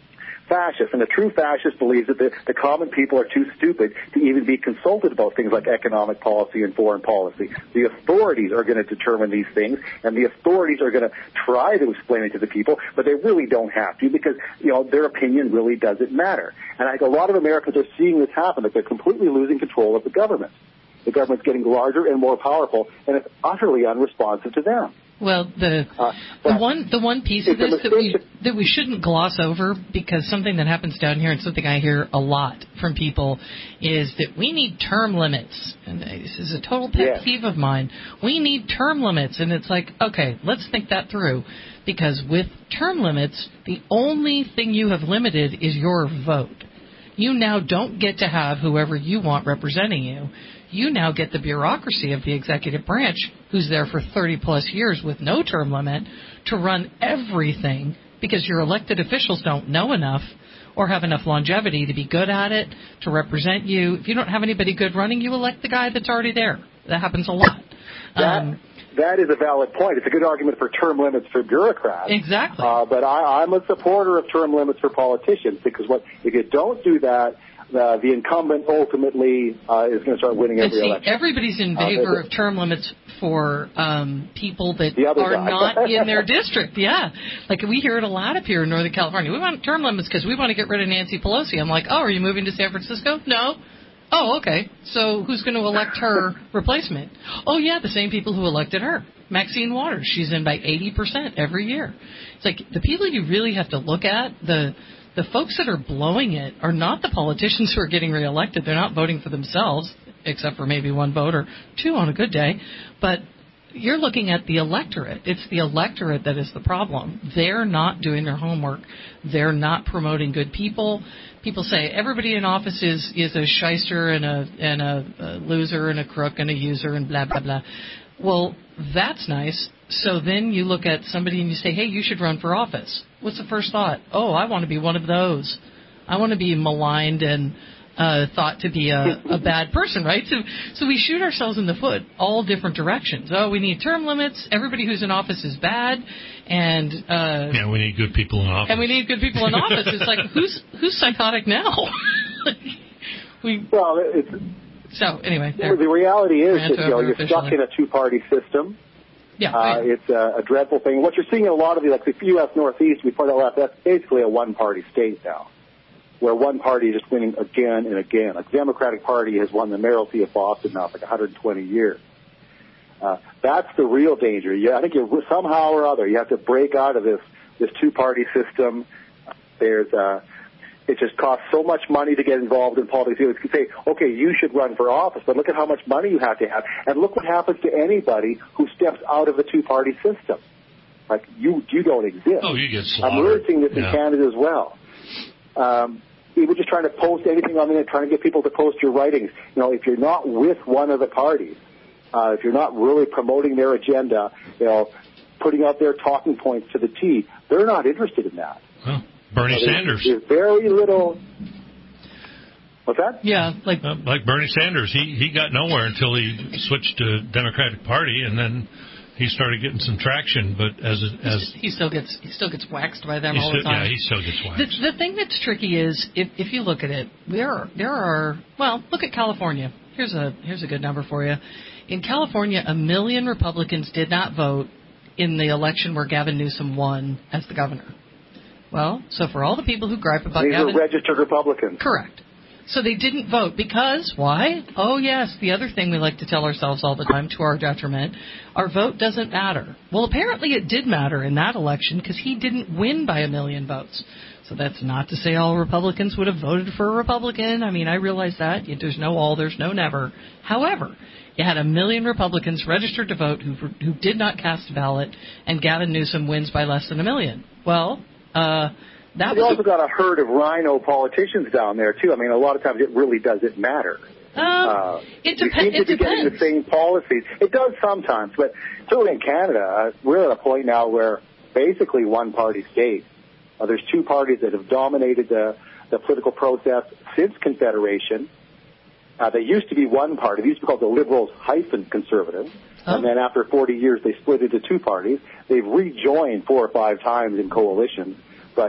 fascist. And a true fascist believes that the, the common people are too stupid to even be consulted about things like economic policy and foreign policy. The authorities are going to determine these things, and the authorities are going to try to explain it to the people, but they really don't have to because, you know, their opinion really doesn't matter. And I think a lot of Americans are seeing this happen, that they're completely losing control of the government. The government's getting larger and more powerful, and it's utterly unresponsive to them. Well, the uh, the one the one piece of this that we that we shouldn't gloss over, because something that happens down here and something I hear a lot from people is that we need term limits. And this is a total pet yes. peeve of mine. We need term limits, and it's like, okay, let's think that through, because with term limits, the only thing you have limited is your vote. You now don't get to have whoever you want representing you. You now get the bureaucracy of the executive branch, who's there for thirty plus years with no term limit, to run everything because your elected officials don't know enough or have enough longevity to be good at it, to represent you. If you don't have anybody good running, you elect the guy that's already there. That happens a lot. That, um, that is a valid point. It's a good argument for term limits for bureaucrats. Exactly. Uh, but I, I'm a supporter of term limits for politicians, because what if you don't do that, Uh, the incumbent ultimately uh, is going to start winning every see, election. Everybody's in favor uh, of term limits for um, people that are guy. not in their district. Yeah. Like, we hear it a lot up here in Northern California. We want term limits because we want to get rid of Nancy Pelosi. I'm like, oh, are you moving to San Francisco? No. Oh, okay. So who's going to elect her replacement? Oh, yeah, the same people who elected her. Maxine Waters. She's in by eighty percent every year. It's like the people you really have to look at, the The folks that are blowing it are not the politicians who are getting reelected. They're not voting for themselves, except for maybe one vote or two on a good day. But you're looking at the electorate. It's the electorate that is the problem. They're not doing their homework. They're not promoting good people. People say everybody in office is, is a shyster and a and a, a loser and a crook and a user and blah, blah, blah. Well, that's nice. So then you look at somebody and you say, hey, you should run for office. What's the first thought? Oh, I want to be one of those. I want to be maligned and uh, thought to be a, a bad person, right? So so we shoot ourselves in the foot all different directions. Oh, we need term limits. Everybody who's in office is bad. And uh, yeah, we need good people in office. And we need good people in office. It's like, who's who's psychotic now? we Well, it's... So, anyway. The reality is that, you know, you're stuck in a two-party system. Yeah, uh, right. It's a, a dreadful thing. What you're seeing in a lot of the, like the U S Northeast, we point out that's basically a one-party state now, where one party is just winning again and again. Like the Democratic Party has won the mayoralty of Boston now for like one hundred twenty years. Uh, that's the real danger. You, I think you somehow or other you have to break out of this this two-party system. There's uh, it just costs so much money to get involved in politics. You could say, okay, you should run for office, but look at how much money you have to have. And look what happens to anybody who steps out of the two-party system. Like, you you don't exist. Oh, you get slaughtered. I'm really seeing this yeah. in Canada as well. Um, even just trying to post anything on the internet, trying to get people to post your writings. You know, if you're not with one of the parties, uh, if you're not really promoting their agenda, you know, putting out their talking points to the T, they're not interested in that. Well, Bernie so Sanders. There's very little. What's that? Yeah, like uh, like Bernie Sanders. He he got nowhere until he switched to Democratic Party, and then he started getting some traction. But as a, as he still gets he still gets waxed by them all still, the time. Yeah, he still gets waxed. The, the thing that's tricky is if if you look at it, there are, there are well, look at California. Here's a here's a good number for you. In California, a million Republicans did not vote in the election where Gavin Newsom won as the governor. Well, so for all the people who gripe about These Gavin... are registered Republicans. Correct. So they didn't vote because, why? Oh, yes, the other thing we like to tell ourselves all the time to our detriment, our vote doesn't matter. Well, apparently it did matter in that election because he didn't win by a million votes. So that's not to say all Republicans would have voted for a Republican. I mean, I realize that. There's no all, there's no never. However, you had a million Republicans registered to vote who who did not cast a ballot, and Gavin Newsom wins by less than a million. Well... Uh, that you was also got a herd of rhino politicians down there, too. I mean, a lot of times it really doesn't matter. Um, uh, it, dep- dep- it it depends. Getting the same policies. It does sometimes, but certainly in Canada, uh, we're at a point now where basically one-party state. Uh, there's two parties that have dominated the, the political process since Confederation. Uh, they used to be one party. They used to be called the Liberals hyphen Conservatives. Oh. And then after forty years, they split into two parties. They've rejoined four or five times in coalitions. But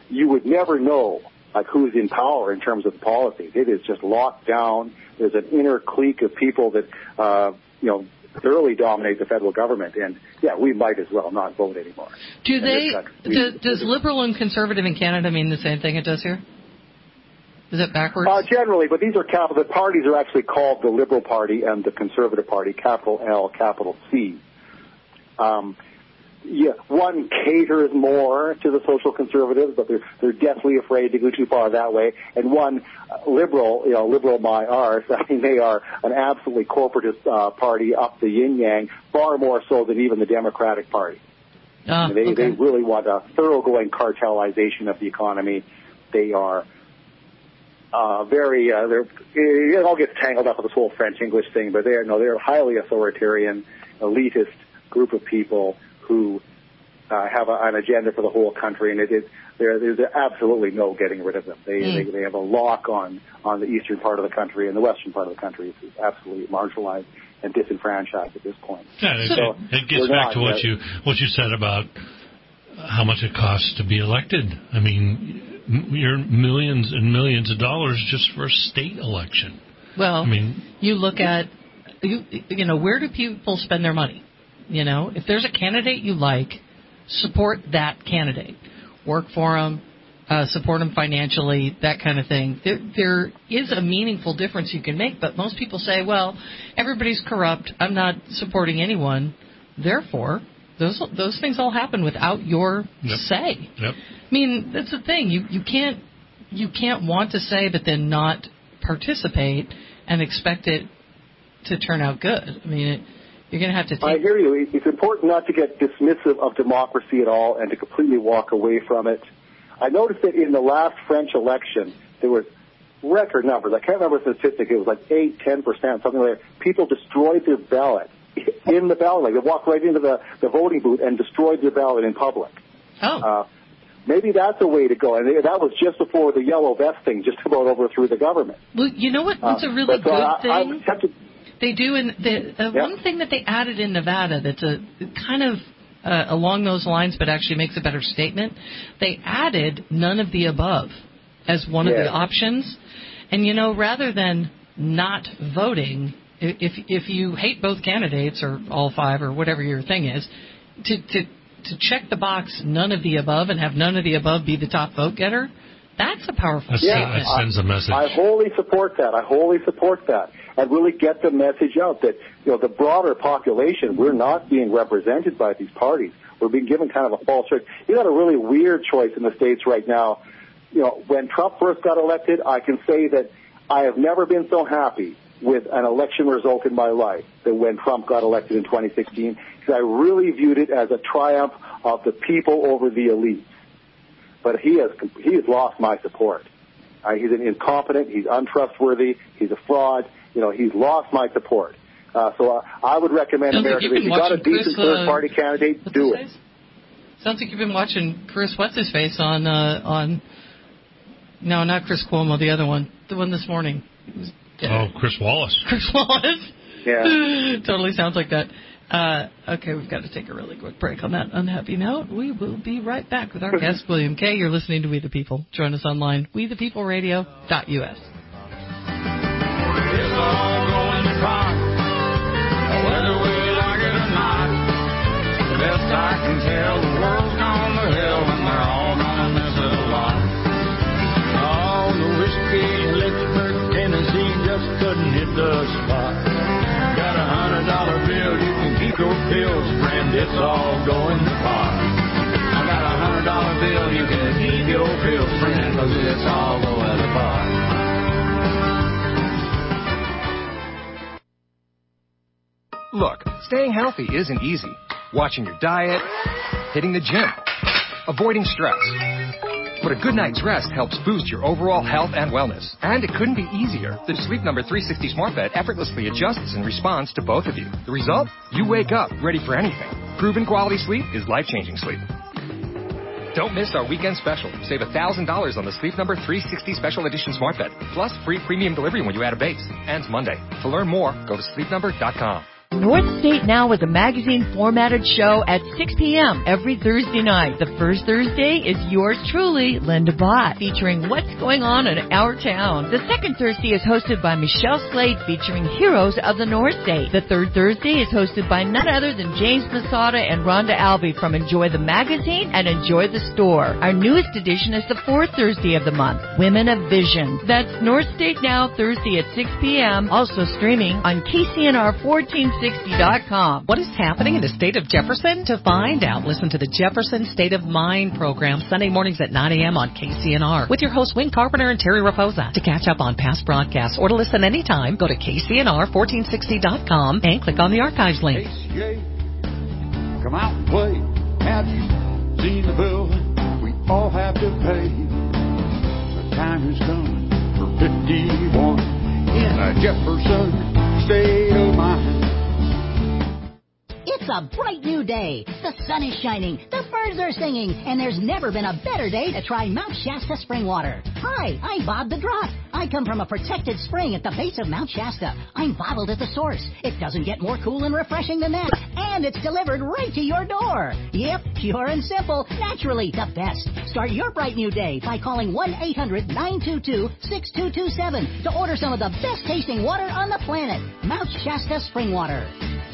you would never know like who's in power in terms of the policies. It is just locked down. There's an inner clique of people that, uh, you know, thoroughly dominate the federal government. And, yeah, we might as well not vote anymore. Do they, do, does liberal and conservative in Canada mean the same thing it does here? Is it backwards? Uh, generally, but these are capital, the parties are actually called the Liberal Party and the Conservative Party, capital L, capital C. Um, yeah, one caters more to the social conservatives, but they're they're deathly afraid to go too far that way. And one uh, liberal, you know, liberal my arse, I mean, they are an absolutely corporatist uh, party up the yin yang, far more so than even the Democratic Party. Ah, I mean, they okay. they really want a thoroughgoing cartelization of the economy. They are uh, very uh, they're it all gets tangled up with this whole French English thing, but they're no, they're a highly authoritarian, elitist group of people who uh, have a, an agenda for the whole country, and it is there. There's absolutely no getting rid of them. They, mm. they they have a lock on on the eastern part of the country, and the western part of the country is absolutely marginalized and disenfranchised at this point. Yeah, it, so it gets back to what uh, you what you said about how much it costs to be elected. I mean, you're millions and millions of dollars just for a state election. Well, I mean, you look at you you know where do people spend their money? You know, if there's a candidate you like, support that candidate. Work for them, uh, support them financially, that kind of thing. There, there is a meaningful difference you can make, but most people say, well, everybody's corrupt. I'm not supporting anyone. Therefore, those those things all happen without your yep. say. Yep. I mean, that's the thing. You you can't you can't want to say but then not participate and expect it to turn out good. I mean, it, you're going to have to take... I hear you. It's important not to get dismissive of democracy at all and to completely walk away from it. I noticed that in the last French election, there was record numbers. I can't remember the statistic. It was like eight, ten percent, something like that. People destroyed their ballot in the ballot. Like they walked right into the, the voting booth and destroyed their ballot in public. Oh. Uh, maybe that's a way to go. And that was just before the yellow vest thing just about overthrew the government. Well, you know what? What's a really uh, good I, thing? I would have to, They do, and the, uh, yeah. one thing that they added in Nevada that's a kind of uh, along those lines, but actually makes a better statement. They added none of the above as one yeah. of the options, and you know, rather than not voting, if if you hate both candidates or all five or whatever your thing is, to to to check the box none of the above and have none of the above be the top vote getter. That's a powerful That's, statement. That sends a message. I, I wholly support that. I wholly support that. And really get the message out that, you know, the broader population, we're not being represented by these parties. We're being given kind of a false choice. You got a really weird choice in the States right now. You know, when Trump first got elected, I can say that I have never been so happy with an election result in my life than when Trump got elected in twenty sixteen, because I really viewed it as a triumph of the people over the elites. But he has he has lost my support. Uh, he's an incompetent. He's untrustworthy. He's a fraud. You know, he's lost my support. Uh, so uh, I would recommend Sounds America, like if you got a decent Chris, uh, third-party candidate, do it. Face? Sounds like you've been watching Chris What's-His-Face on, uh, on, no, not Chris Cuomo, the other one, the one this morning. Was, uh, oh, Chris Wallace. Chris Wallace. Yeah. Totally sounds like that. Uh, okay, we've got to take a really quick break on that unhappy note. We will be right back with our guest, William Kay. You're listening to We the People. Join us online, we the people radio dot U S. It's all going to pot, whether we like it or not. The best I can tell, the world's gone to hell and they're all gonna miss it a lot. Oh, the whiskey in Lynchburg, Tennessee just couldn't hit the spot. Got a hundred dollar bill, you can keep your pills, friend, it's all going to pot. I got a hundred dollar bill, you can keep your pills, friend, cause it's all going to pot. Look, staying healthy isn't easy. Watching your diet, hitting the gym, avoiding stress. But a good night's rest helps boost your overall health and wellness. And it couldn't be easier. The Sleep Number three sixty Smart Bed effortlessly adjusts and responds to both of you. The result? You wake up ready for anything. Proven quality sleep is life-changing sleep. Don't miss our weekend special. Save one thousand dollars on the Sleep Number three sixty Special Edition Smart Bed. Plus free premium delivery when you add a base. Ends Monday. To learn more, go to sleep number dot com. North State Now is a magazine-formatted show at six p.m. every Thursday night. The first Thursday is yours truly, Linda Bott, featuring what's going on in our town. The second Thursday is hosted by Michelle Slade, featuring heroes of the North State. The third Thursday is hosted by none other than James Masada and Rhonda Albee from Enjoy the Magazine and Enjoy the Store. Our newest edition is the fourth Thursday of the month, Women of Vision. That's North State Now, Thursday at six p.m., also streaming on K C N R fourteen sixty dot com. What is happening in the state of Jefferson? To find out, listen to the Jefferson State of Mind program Sunday mornings at nine a.m. on K C N R with your hosts Wayne Carpenter and Terry Raposa. To catch up on past broadcasts or to listen anytime, go to K C N R fourteen sixty dot com and click on the archives link. K C A, come out and play. Have you seen the bill we all have to pay? The time has come for fifty-one in a Jefferson State of Mind. It's a bright new day. The sun is shining, the birds are singing, and there's never been a better day to try Mount Shasta spring water. Hi, I'm Bob the Drop. I come from a protected spring at the base of Mount Shasta. I'm bottled at the source. It doesn't get more cool and refreshing than that. And it's delivered right to your door. Yep, pure and simple. Naturally, the best. Start your bright new day by calling one eight hundred nine two two six two two seven to order some of the best tasting water on the planet. Mount Shasta spring water.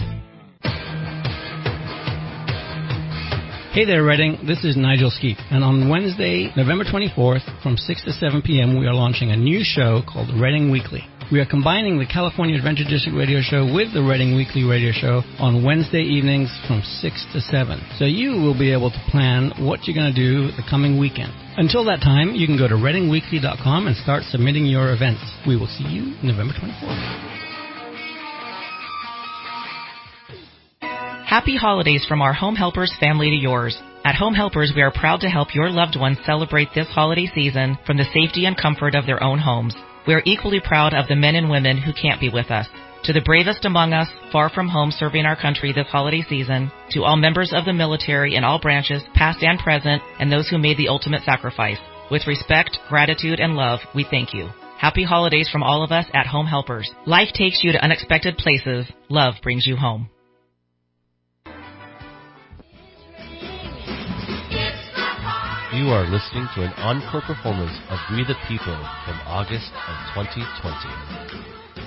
Hey there, Reading. This is Nigel Skeet. And on Wednesday, November twenty-fourth, from six to seven p.m., we are launching a new show called Reading Weekly. We are combining the California Adventure District radio show with the Reading Weekly radio show on Wednesday evenings from six to seven. So you will be able to plan what you're going to do the coming weekend. Until that time, you can go to reading weekly dot com and start submitting your events. We will see you November twenty-fourth. Happy holidays from our Home Helpers family to yours. At Home Helpers, we are proud to help your loved ones celebrate this holiday season from the safety and comfort of their own homes. We are equally proud of the men and women who can't be with us. To the bravest among us, far from home serving our country this holiday season, to all members of the military in all branches, past and present, and those who made the ultimate sacrifice. With respect, gratitude, and love, we thank you. Happy holidays from all of us at Home Helpers. Life takes you to unexpected places. Love brings you home. You are listening to an encore performance of We the People from August of twenty twenty.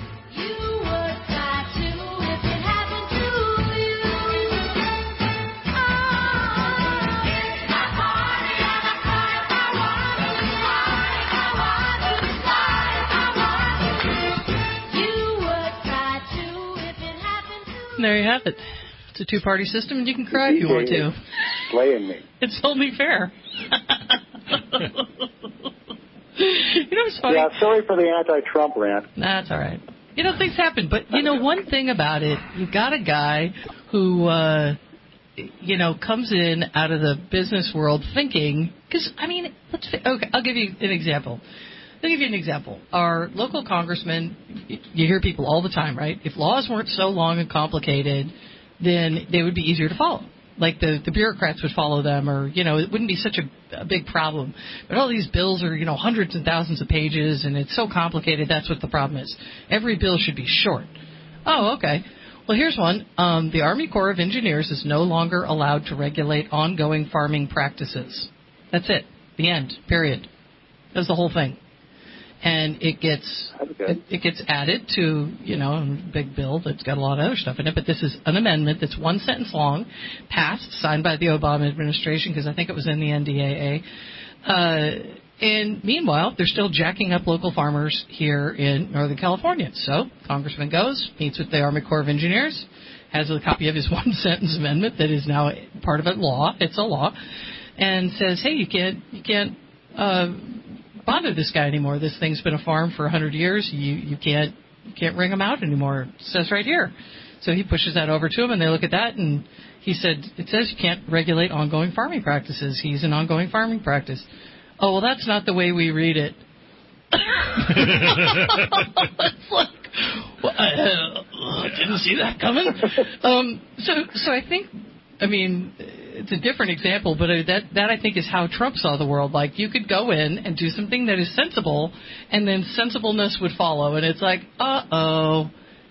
There you have it. It's a two-party system, and you can cry if you want to. Slaying me. It's only fair. You know what's funny? Yeah, sorry for the anti-Trump rant. That's all right. You know, things happen. But, you know, one thing about it, you've got a guy who, uh, you know, comes in out of the business world thinking, because, I mean, let's, okay, I'll give you an example. I'll give you an example. Our local congressman, you hear people all the time, right? If laws weren't so long and complicated, then they would be easier to follow. Like the, the bureaucrats would follow them, or, you know, it wouldn't be such a, a big problem. But all these bills are, you know, hundreds and thousands of pages, and it's so complicated, that's what the problem is. Every bill should be short. Oh, okay. Well, here's one. Um, the Army Corps of Engineers is no longer allowed to regulate ongoing farming practices. That's it. The end. Period. That's the whole thing. And it gets it, it gets added to, you know, a big bill that's got a lot of other stuff in it. But this is an amendment that's one sentence long, passed, signed by the Obama administration, because I think it was in the N D A A. Uh, and meanwhile, they're still jacking up local farmers here in Northern California. So Congressman goes, meets with the Army Corps of Engineers, has a copy of his one-sentence amendment that is now part of a law. It's a law. And says, hey, you can't, you can't, uh, bother this guy anymore. This thing's been a farm for a hundred years. You you can't you can't ring him out anymore. It says right here. So he pushes that over to him, and they look at that, and he said, it says you can't regulate ongoing farming practices. He's an ongoing farming practice. Oh, well, that's not the way we read it. It's like, well, I, I didn't see that coming. Um, so so I think, I mean, it's a different example, but that, that I think is how Trump saw the world. Like, you could go in and do something that is sensible, and then sensibleness would follow. And it's like, uh-oh,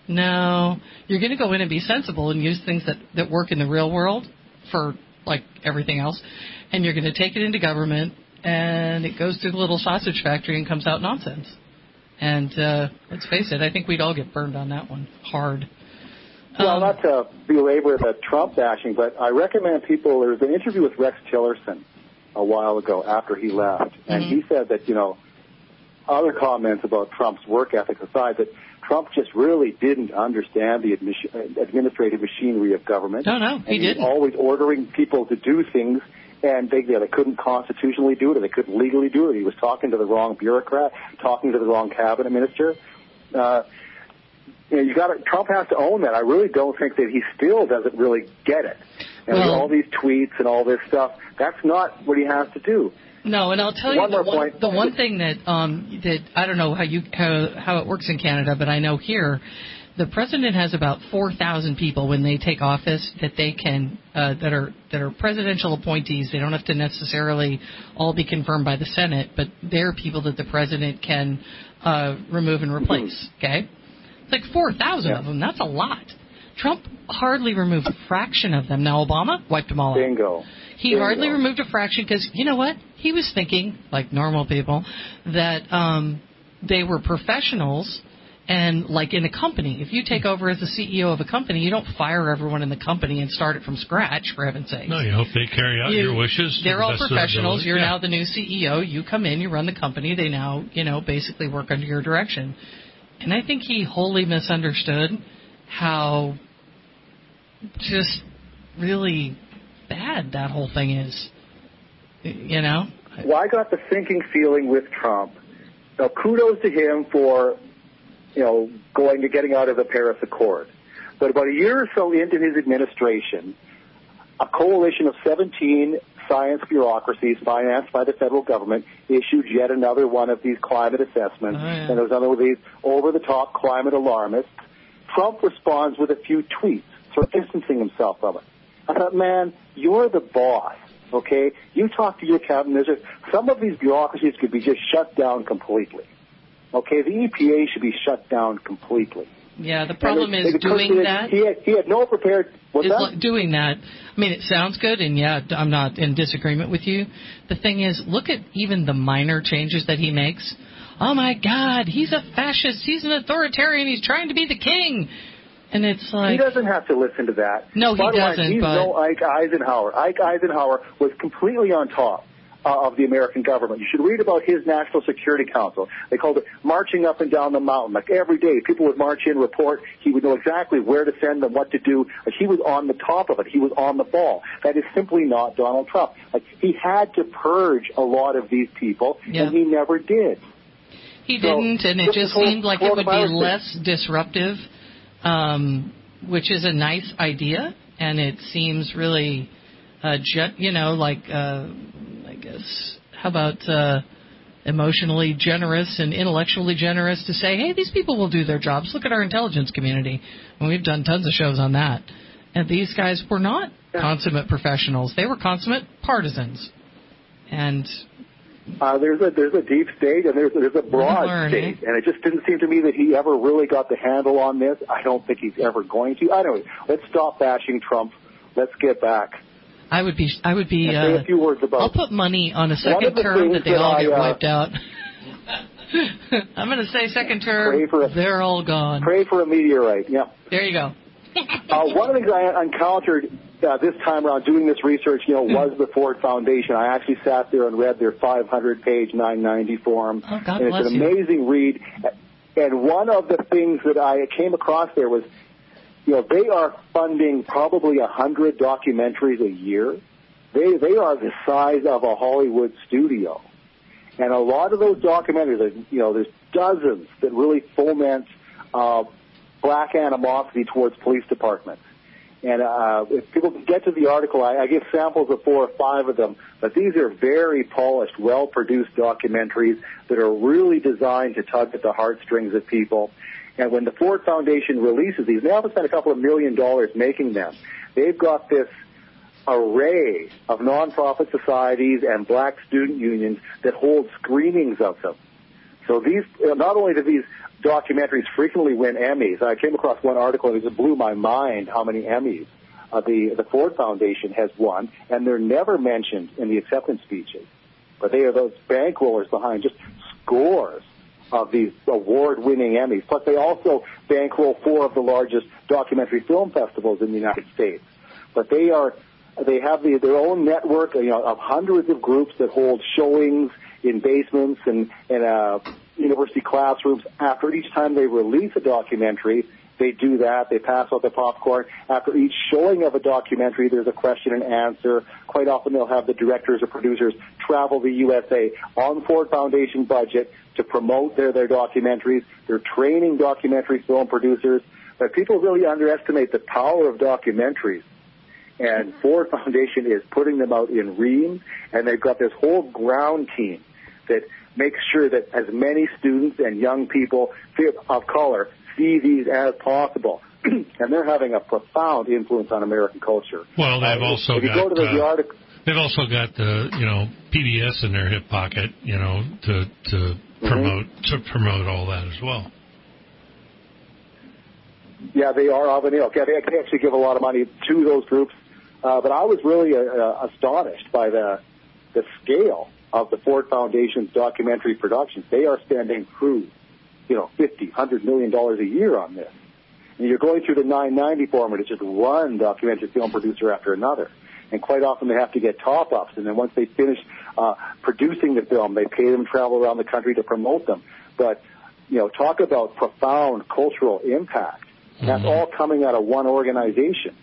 No, you're going to go in and be sensible and use things that, that work in the real world for, like, everything else. And you're going to take it into government, and it goes through the little sausage factory and comes out nonsense. And uh, let's face it, I think we'd all get burned on that one hard. Well, Um, not to belabor the Trump bashing, but I recommend people, there was an interview with Rex Tillerson a while ago after he left, and Mm-hmm. he said that, you know, other comments about Trump's work ethic aside, that Trump just really didn't understand the admi- administrative machinery of government. No, no, he and didn't. was always ordering people to do things, and they, you know, they couldn't constitutionally do it, or they couldn't legally do it. He was talking to the wrong bureaucrat, talking to the wrong cabinet minister. Uh, you know, you got to, Trump has to own that. I really don't think that he still doesn't really get it. And Well- all these tweets and all this stuff, that's not what he has to do. No, and I'll tell you One the more one, point. the one thing that um, that I don't know how you how, how it works in Canada, but I know here the president has about four thousand people when they take office that they can uh, that are that are presidential appointees. They don't have to necessarily all be confirmed by the Senate, but they're people that the president can uh, remove and replace. Okay, it's like four thousand Yeah. of them. That's a lot. Trump hardly removed a fraction of them. Now Obama wiped them all out. Bingo. He Bingo. hardly removed a fraction because, you know what? He was thinking, like normal people, that um, they were professionals and like in a company. If you take over as the C E O of a company, you don't fire everyone in the company and start it from scratch, for heaven's sake. No, you hope they carry out You- your wishes. to They're the all best of their professionals. ability. You're Yeah. now the new C E O. You come in, you run the company. They now, you know, basically work under your direction. And I think he wholly misunderstood how just really bad that whole thing is. You know? Well, I got the sinking feeling with Trump. Now, kudos to him for, you know, going to getting out of the Paris Accord. But about a year or so into his administration, a coalition of seventeen science bureaucracies financed by the federal government issued yet another one of these climate assessments. Oh, yeah. And there was another of these over-the-top climate alarmists. Trump responds with a few tweets, sort of distancing himself from it. I thought, man, you're the boss, okay? You talk to your cabinet minister. Some of these bureaucracies could be just shut down completely, okay? The E P A should be shut down completely. Yeah, the problem And is it- because doing he had- that. He had, he had no prepared. What's is that? like doing that. I mean, it sounds good, and yeah, I'm not in disagreement with you. The thing is, look at even the minor changes that he makes. Oh my God, he's a fascist. He's an authoritarian. He's trying to be the king. And it's like He doesn't have to listen to that. No, he Bottom line, doesn't, He's but- no Ike Eisenhower. Ike Eisenhower was completely on top uh, of the American government. You should read about his National Security Council. They called it marching up and down the mountain. Like every day, people would march in, report. He would know exactly where to send them, what to do. Like he was on the top of it. He was on the ball. That is simply not Donald Trump. Like he had to purge a lot of these people, Yeah. and he never did. He So, didn't, and it this just whole seemed like it would be coronavirus thing- less disruptive, um, which is a nice idea, and it seems really, uh, ge- you know, like, uh, I guess, how about uh, emotionally generous and intellectually generous to say, hey, these people will do their jobs. Look at our intelligence community. And we've done tons of shows on that. And these guys were not consummate professionals. They were consummate partisans. And Uh, there's a there's a deep state and there's there's a broad Learn, state, and it just didn't seem to me that he ever really got the handle on this. I don't think he's ever going to. I don't. Let's stop bashing Trump. Let's get back. I would be, I would be, And say uh, a few words about. I'll put money on a One of second the term things that they that all I, get uh, wiped out. I'm going to say second Pray term, for a- they're all gone. Pray for a meteorite. Yeah. There you go. Uh, one of the things I encountered uh, this time around doing this research, you know, was the Ford Foundation. I actually sat there and read their five hundred page nine ninety form. Oh, God and it's bless an you. amazing read. And one of the things that I came across there was, you know, they are funding probably a hundred documentaries a year. They they are the size of a Hollywood studio. And a lot of those documentaries, you know, there's dozens that really foment uh, black animosity towards police departments. And uh, if people can get to the article, I, I give samples of four or five of them, but these are very polished, well-produced documentaries that are really designed to tug at the heartstrings of people. And when the Ford Foundation releases these, they often spend a couple of million dollars making them. They've got this array of nonprofit societies and black student unions that hold screenings of them. So these, uh, not only do these documentaries frequently win Emmys, I came across one article and it just blew my mind how many Emmys uh, the, the Ford Foundation has won, and they're never mentioned in the acceptance speeches. But they are those bankrollers behind just scores of these award-winning Emmys. Plus, they also bankroll four of the largest documentary film festivals in the United States. But they are, they have the, their own network, you know, of hundreds of groups that hold showings in basements and, and uh, university classrooms. After each time they release a documentary, they do that. They pass out the popcorn. After each showing of a documentary, there's a question and answer. Quite often they'll have the directors or producers travel the U S A on Ford Foundation budget to promote their, their documentaries. They're training documentary film producers. But people really underestimate the power of documentaries. And Ford Foundation is putting them out in reams, and they've got this whole ground team that makes sure that as many students and young people of color see these as possible. And they're having a profound influence on American culture. Well, they've uh, also if you got go to the, uh, the article, they've also got the you know P B S in their hip pocket, you know, to to mm-hmm. promote to promote all that as well. Yeah, they are of an ilk. Yeah, they actually give a lot of money to those groups. Uh, but I was really uh, uh, astonished by the the scale of the Ford Foundation's documentary productions. They are spending, through, you know, fifty, one hundred million dollars a year on this. And you're going through the nine ninety format. It's just one documentary film producer after another. And quite often they have to get top-ups. And then once they finish uh, producing the film, they pay them to travel around the country to promote them. But, you know, talk about profound cultural impact. Mm-hmm. That's all coming out of one organization.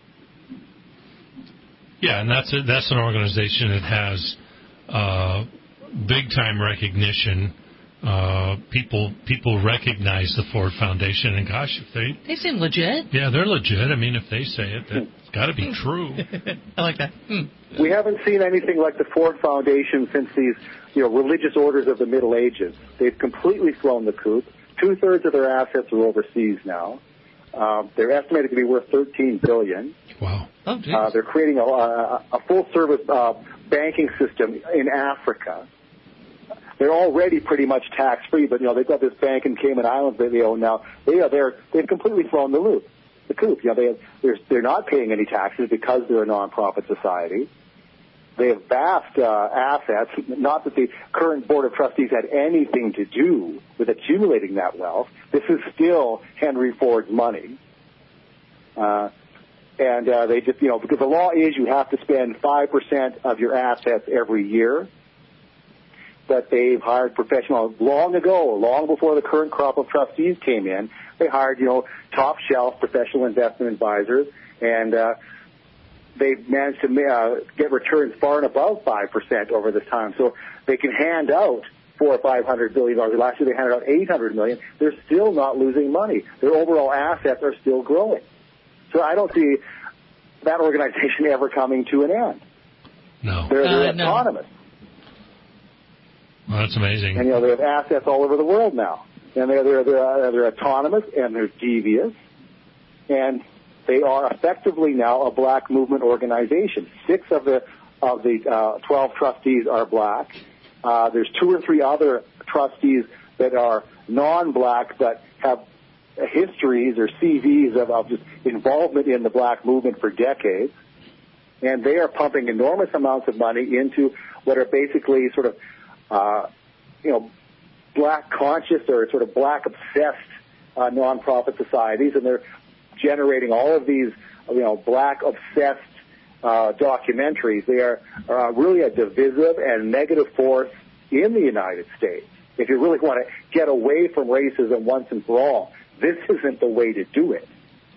Yeah, and that's a, that's an organization that has uh, big-time recognition. Uh, people people recognize the Ford Foundation, and gosh, if they they seem legit. Yeah, they're legit. I mean, if they say it, that's got to be true. I like that. Hmm. We haven't seen anything like the Ford Foundation since these, you know, religious orders of the Middle Ages. They've completely flown the coop. Two-thirds of their assets are overseas now. Um, they're estimated to be worth thirteen billion dollars. Wow. Oh, geez. Uh, they're creating a, a, a full-service uh, banking system in Africa. They're already pretty much tax-free, but, you know, they've got this bank in Cayman Islands that they own now. They are there. They've completely flown the loop, the coop. You know, they have, they're, they're not paying any taxes because they're a non-profit society. They have vast uh, assets. Not that the current Board of Trustees had anything to do with accumulating that wealth. This is still Henry Ford's money. Uh, and uh, they just, you know, because the law is you have to spend five percent of your assets every year. But they've hired professionals long ago, long before the current crop of trustees came in. They hired, you know, top-shelf professional investment advisors, and uh, they've managed to uh, get returns far and above five percent over this time. So they can hand out four or five hundred billion dollars. Last year they handed out eight hundred million. They're still not losing money. Their overall assets are still growing. So I don't see that organization ever coming to an end. No, they're, they're uh, no. autonomous. Well, that's amazing. And, you know, they have assets all over the world now. And they're, they're, they're, uh, they're autonomous and they're devious. And they are effectively now a black movement organization. Six of the of the uh, twelve trustees are black. Uh, there's two or three other trustees that are non-black but have histories or C Vs of, of just involvement in the black movement for decades. And they are pumping enormous amounts of money into what are basically sort of Uh, you know, black conscious or sort of black obsessed uh, nonprofit societies, and they're generating all of these, you know, black obsessed uh, documentaries. They are uh, really a divisive and negative force in the United States. If you really want to get away from racism once and for all, this isn't the way to do it.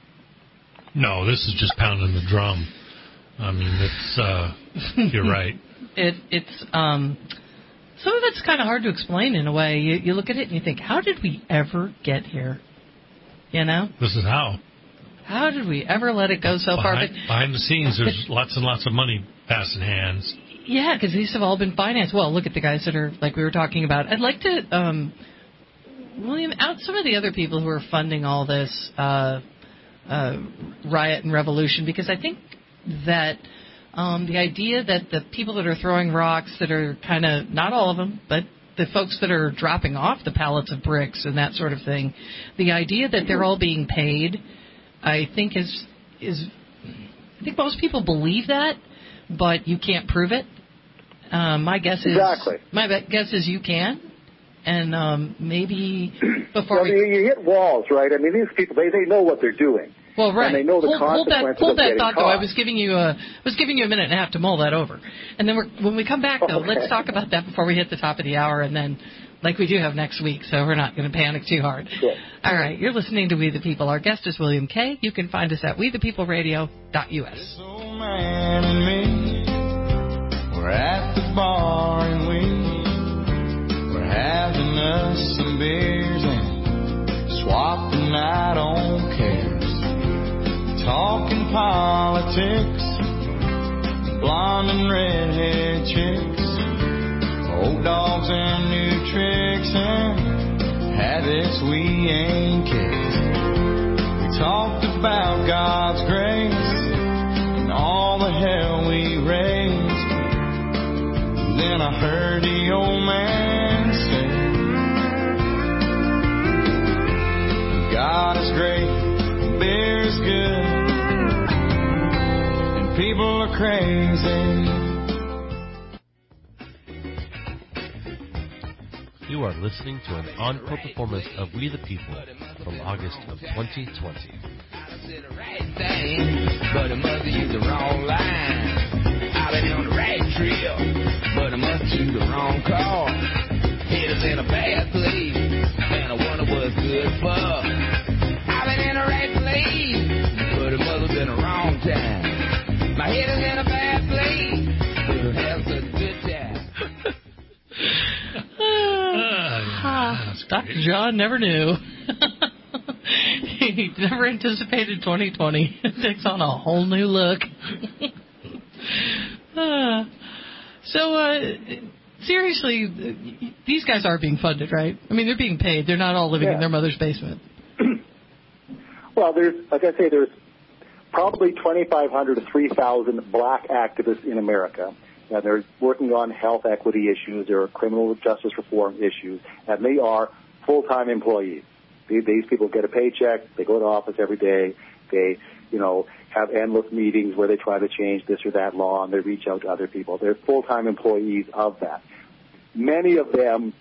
No, this is just pounding the drum. I mean, it's uh, you're right. It it's um. Some of it's kind of hard to explain in a way. You, you look at it and you think, how did we ever get here? You know? This is how. How did we ever let it go so behind, far? But, behind the scenes, there's but, lots and lots of money passing hands. Yeah, because these have all been financed. Well, look at the guys that are, like we were talking about. I'd like to, um, William, out some of the other people who are funding all this uh, uh, riot and revolution, because I think that Um, the idea that the people that are throwing rocks, that are kind of, not all of them, but the folks that are dropping off the pallets of bricks and that sort of thing, the idea that they're all being paid, I think is is I think most people believe that, but you can't prove it. Um, my guess is exactly. My guess is you can, and um, maybe before well, we you hit walls, right? I mean, these people they they know what they're doing. Well, right. And they know the hold, hold that, consequences hold of that getting thought, caught. though. I was giving you a was giving you a minute and a half to mull that over, and then we're, when we come back, though, okay. let's talk about that before we hit the top of the hour, and then, like we do have next week, so we're not going to panic too hard. Sure. All right, you're listening to We the People. Our guest is William Kay. You can find us at we the people radio dot U S. This old man and me, we're at the bar and we we're having us some beers and swapping out on cares. Talking politics, blonde and redhead chicks, old dogs and new tricks, and habits we ain't kicked. We talked about God's grace and all the hell we raised. Then I heard the old man say, God is great, beer is good, people are crazy. You are listening to an encore performance of We the People from August of twenty twenty. But I must use the wrong line. I've been on the right trail, but I must use the wrong car. Hit us in a bad place, and I wonder what's good for. I've been in the right place, but it must have been the wrong time. My head is in a bad place. We'll have such a good time. uh, Doctor John never knew. He never anticipated twenty twenty. It takes on a whole new look. uh, so, uh, seriously, these guys are being funded, right? I mean, they're being paid. They're not all living yeah. in their mother's basement. Well, there's, like I say, there's probably twenty-five hundred to three thousand black activists in America. And they're working on health equity issues or criminal justice reform issues, and they are full-time employees. These people get a paycheck. They go to office every day. They, you know, have endless meetings where they try to change this or that law, and they reach out to other people. They're full-time employees of that. Many of them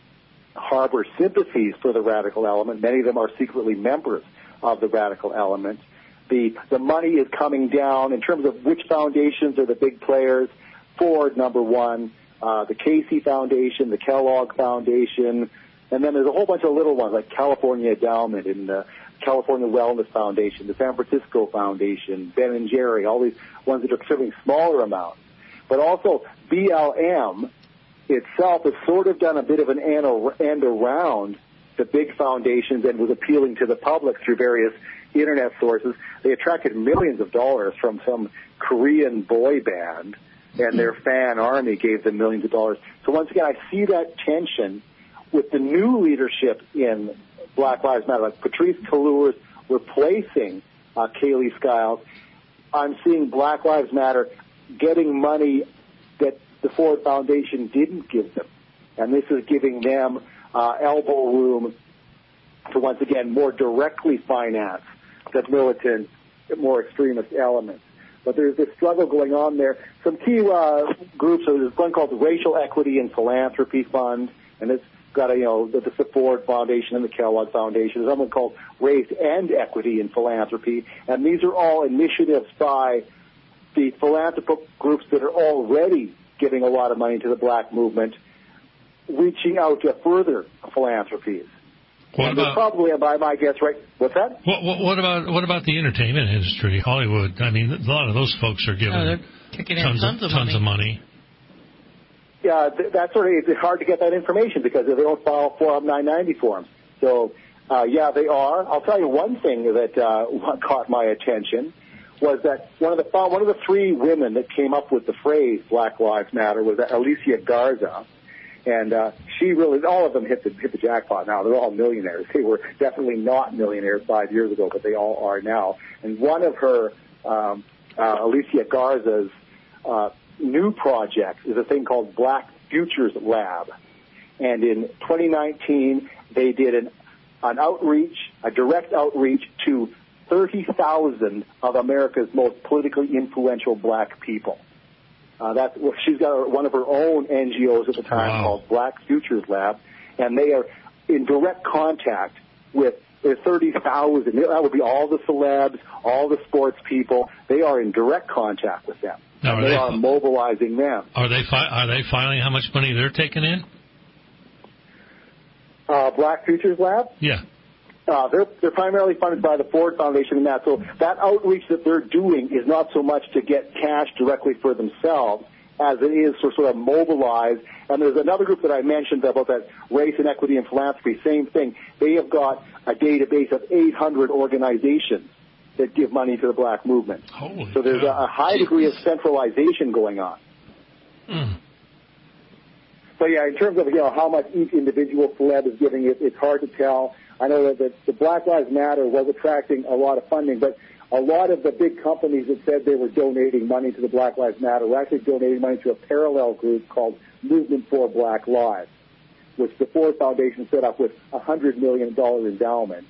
harbor sympathies for the radical element. Many of them are secretly members of the radical element. The the money is coming down in terms of which foundations are the big players. Ford, number one, uh, the Casey Foundation, the Kellogg Foundation, and then there's a whole bunch of little ones like California Endowment and the California Wellness Foundation, the San Francisco Foundation, Ben and Jerry, all these ones that are contributing smaller amounts. But also B L M itself has sort of done a bit of an end around the big foundations and was appealing to the public through various internet sources. They attracted millions of dollars from some Korean boy band, and their fan army gave them millions of dollars. So once again, I see that tension with the new leadership in Black Lives Matter, like Patrisse Cullors replacing uh, Kaylee Skiles. I'm seeing Black Lives Matter getting money that the Ford Foundation didn't give them. And this is giving them uh, elbow room to, once again, more directly finance the militant, more extremist elements. But there's this struggle going on there. Some key uh, groups, so there's one called the Racial Equity and Philanthropy Fund, and it's got a, you know, the, the Ford Foundation and the Kellogg Foundation. There's one called Race and Equity and Philanthropy, and these are all initiatives by the philanthropic groups that are already giving a lot of money to the black movement, reaching out to further philanthropies. What and about, probably, by my guess, right? What's that? What, what, what about what about the entertainment industry, Hollywood? I mean, a lot of those folks are giving oh, kicking tons, in tons, of, of, tons money. of money. Yeah, th- that's sort of, it's hard to get that information because they don't file Form nine ninety forms. So, uh, yeah, they are. I'll tell you one thing that uh, caught my attention was that one of the one of the three women that came up with the phrase Black Lives Matter was Alicia Garza. And uh, she really, all of them hit the hit the jackpot now. They're all millionaires. They were definitely not millionaires five years ago, but they all are now. And one of her, um, uh, Alicia Garza's uh, new projects is a thing called Black Futures Lab. And in twenty nineteen, they did an, an outreach, a direct outreach to thirty thousand of America's most politically influential black people. Uh, that's, well, she's got one of her own N G Os at the time wow. called Black Futures Lab, and they are in direct contact with the thirty thousand. That would be all the celebs, all the sports people. They are in direct contact with them. Now, and are they, they are mobilizing them. Are they fi- are they filing how much money they're taking in? Uh, Black Futures Lab? Yeah. Uh, they're, they're primarily funded by the Ford Foundation and that. So that outreach that they're doing is not so much to get cash directly for themselves as it is to sort of mobilize. And there's another group that I mentioned about that race and equity and philanthropy, same thing. They have got a database of eight hundred organizations that give money to the black movement. Holy so there's a, a high degree of centralization going on. Mm. So, yeah, in terms of, you know, how much each individual celeb is giving, it, it's hard to tell. I know that the, the Black Lives Matter was attracting a lot of funding, but a lot of the big companies that said they were donating money to the Black Lives Matter were actually donating money to a parallel group called Movement for Black Lives, which the Ford Foundation set up with a one hundred million dollars endowment.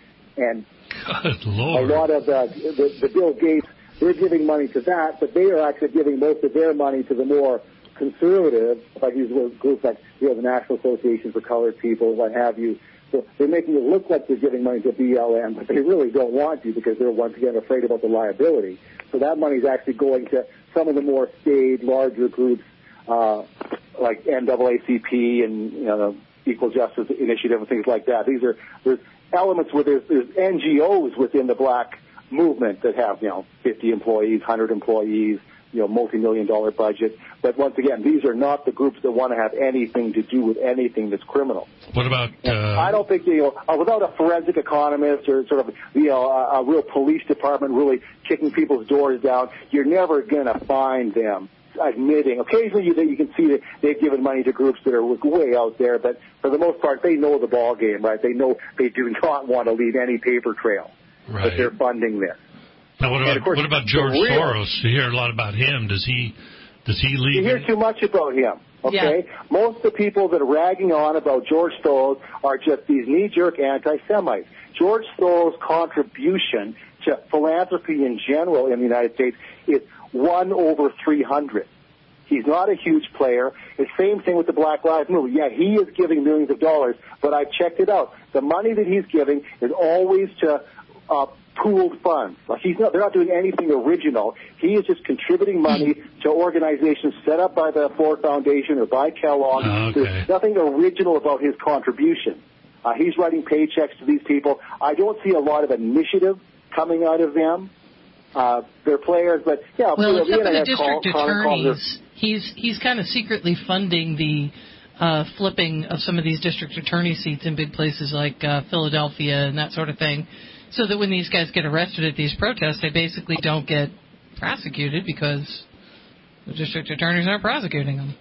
And Good Lord. a lot of the, the, the Bill Gates, they're giving money to that, but they are actually giving most of their money to the more conservative, like these groups like, you know, the National Association for Colored People, what have you. So they're making it look like they're giving money to B L M, but they really don't want to because they're, once again, afraid about the liability. So that money is actually going to some of the more staid, larger groups uh, like N double A C P and, you know, the Equal Justice Initiative and things like that. These are there's elements where there's, there's N G Os within the black movement that have, you know, fifty employees, one hundred employees, you know, multi-million dollar budget. But once again, these are not the groups that want to have anything to do with anything that's criminal. What about... Uh... I don't think, you know, uh, without a forensic economist or sort of, you know, a, a real police department really kicking people's doors down, you're never going to find them admitting. Occasionally you, you can see that they've given money to groups that are way out there, but for the most part, they know the ball game, right? They know they do not want to leave any paper trail. Right. But they're funding this. Now, what about, course, what about George real, Soros? You hear a lot about him. Does he does he leave? You hear too much about him, okay? Yeah. Most of the people that are ragging on about George Soros are just these knee-jerk anti-Semites. George Soros' contribution to philanthropy in general in the United States is one over three hundred. He's not a huge player. The same thing with the Black Lives Movement. Yeah, he is giving millions of dollars, but I've checked it out. The money that he's giving is always to uh, pooled funds. Like he's not, they're not doing anything original. He is just contributing money to organizations set up by the Ford Foundation or by Kellogg. Okay. There's nothing original about his contribution. Uh, he's writing paychecks to these people. I don't see a lot of initiative coming out of them. Uh, they're players, but yeah, well, you know, except the for the Internet district call, attorneys, he's he's kind of secretly funding the uh, flipping of some of these district attorney seats in big places like uh, Philadelphia and that sort of thing, so that when these guys get arrested at these protests, they basically don't get prosecuted because the district attorneys aren't prosecuting them.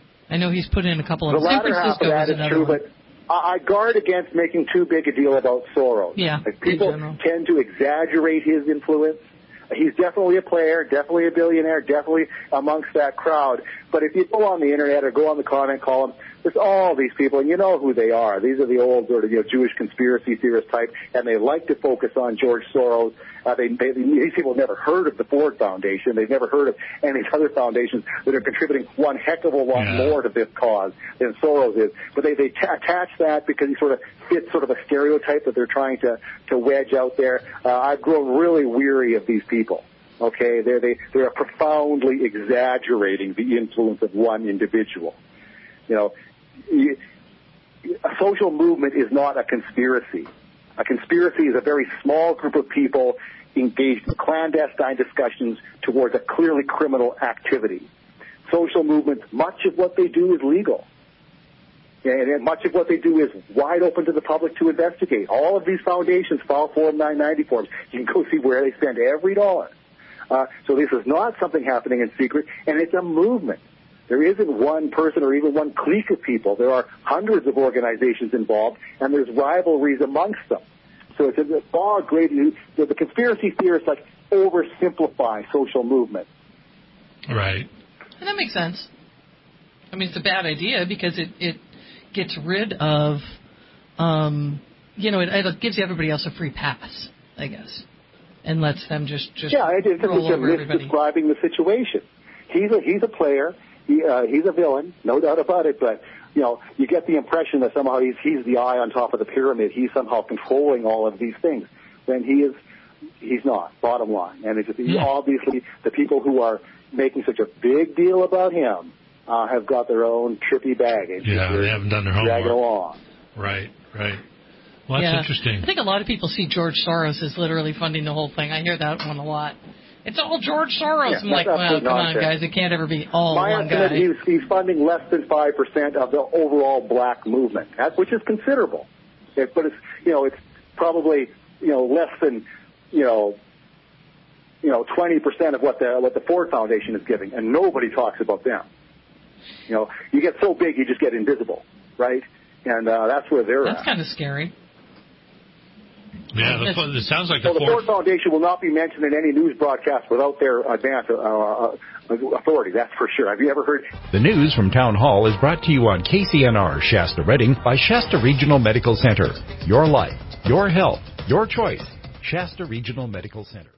I know he's put in a couple of the San latter half Francisco of that is is true, one. but I guard against making too big a deal about Soros. Yeah, like people tend to exaggerate his influence. He's definitely a player, definitely a billionaire, definitely amongst that crowd. But if you go on the Internet or go on the comment column, there's all these people, and you know who they are. These are the old sort of, you know, Jewish conspiracy theorist type, and they like to focus on George Soros. Uh, they, they, these people have never heard of the Ford Foundation. They've never heard of any other foundations that are contributing one heck of a lot yeah. more to this cause than Soros is. But they, they t- attach that because he sort of fits sort of a stereotype that they're trying to, to wedge out there. Uh, I've grown really weary of these people. Okay, they're, they, they're profoundly exaggerating the influence of one individual. You know, a social movement is not a conspiracy. A conspiracy is a very small group of people engaged in clandestine discussions towards a clearly criminal activity. Social movements, much of what they do is legal. And much of what they do is wide open to the public to investigate. All of these foundations file Form nine ninety forms. You can go see where they spend every dollar. Uh, so this is not something happening in secret, and it's a movement. There isn't one person or even one clique of people. There are hundreds of organizations involved, and there's rivalries amongst them. So it's a far greater. The, the conspiracy theorists like oversimplify social movement. Right. And that makes sense. I mean, it's a bad idea because it, it gets rid of, um, you know, it, it gives everybody else a free pass, I guess, and lets them just just yeah, it is roll just over everybody. describing the situation. He's a he's a player. He, uh, he's a villain, no doubt about it. But you know, you get the impression that somehow he's he's the eye on top of the pyramid. He's somehow controlling all of these things. When he is, he's not. Bottom line, and it's just, Yeah. obviously the people who are making such a big deal about him uh, have got their own trippy baggage. Yeah, they haven't done their homework. Dragging along. Right, right. Well, that's yeah. interesting. I think a lot of people see George Soros as literally funding the whole thing. I hear that one a lot. It's all George Soros. Yeah, I'm like, that's well, absolute come nonsense. on, guys. It can't ever be all My one estimate, guy. he's, he's funding less than five percent of the overall black movement, that, which is considerable. It, but it's, you know, it's probably, you know, less than, you know, you know, twenty percent of what the what the Ford Foundation is giving, and nobody talks about them. You know, you get so big, you just get invisible, right? And uh, that's where they're That's at. kind of scary. Yeah, the, it sounds like So the the Ford. Ford Foundation will not be mentioned in any news broadcast without their advance uh, uh, authority, that's for sure. Have you ever heard? The news from Town Hall is brought to you on K C N R Shasta Redding by Shasta Regional Medical Center. Your life, your health, your choice. Shasta Regional Medical Center.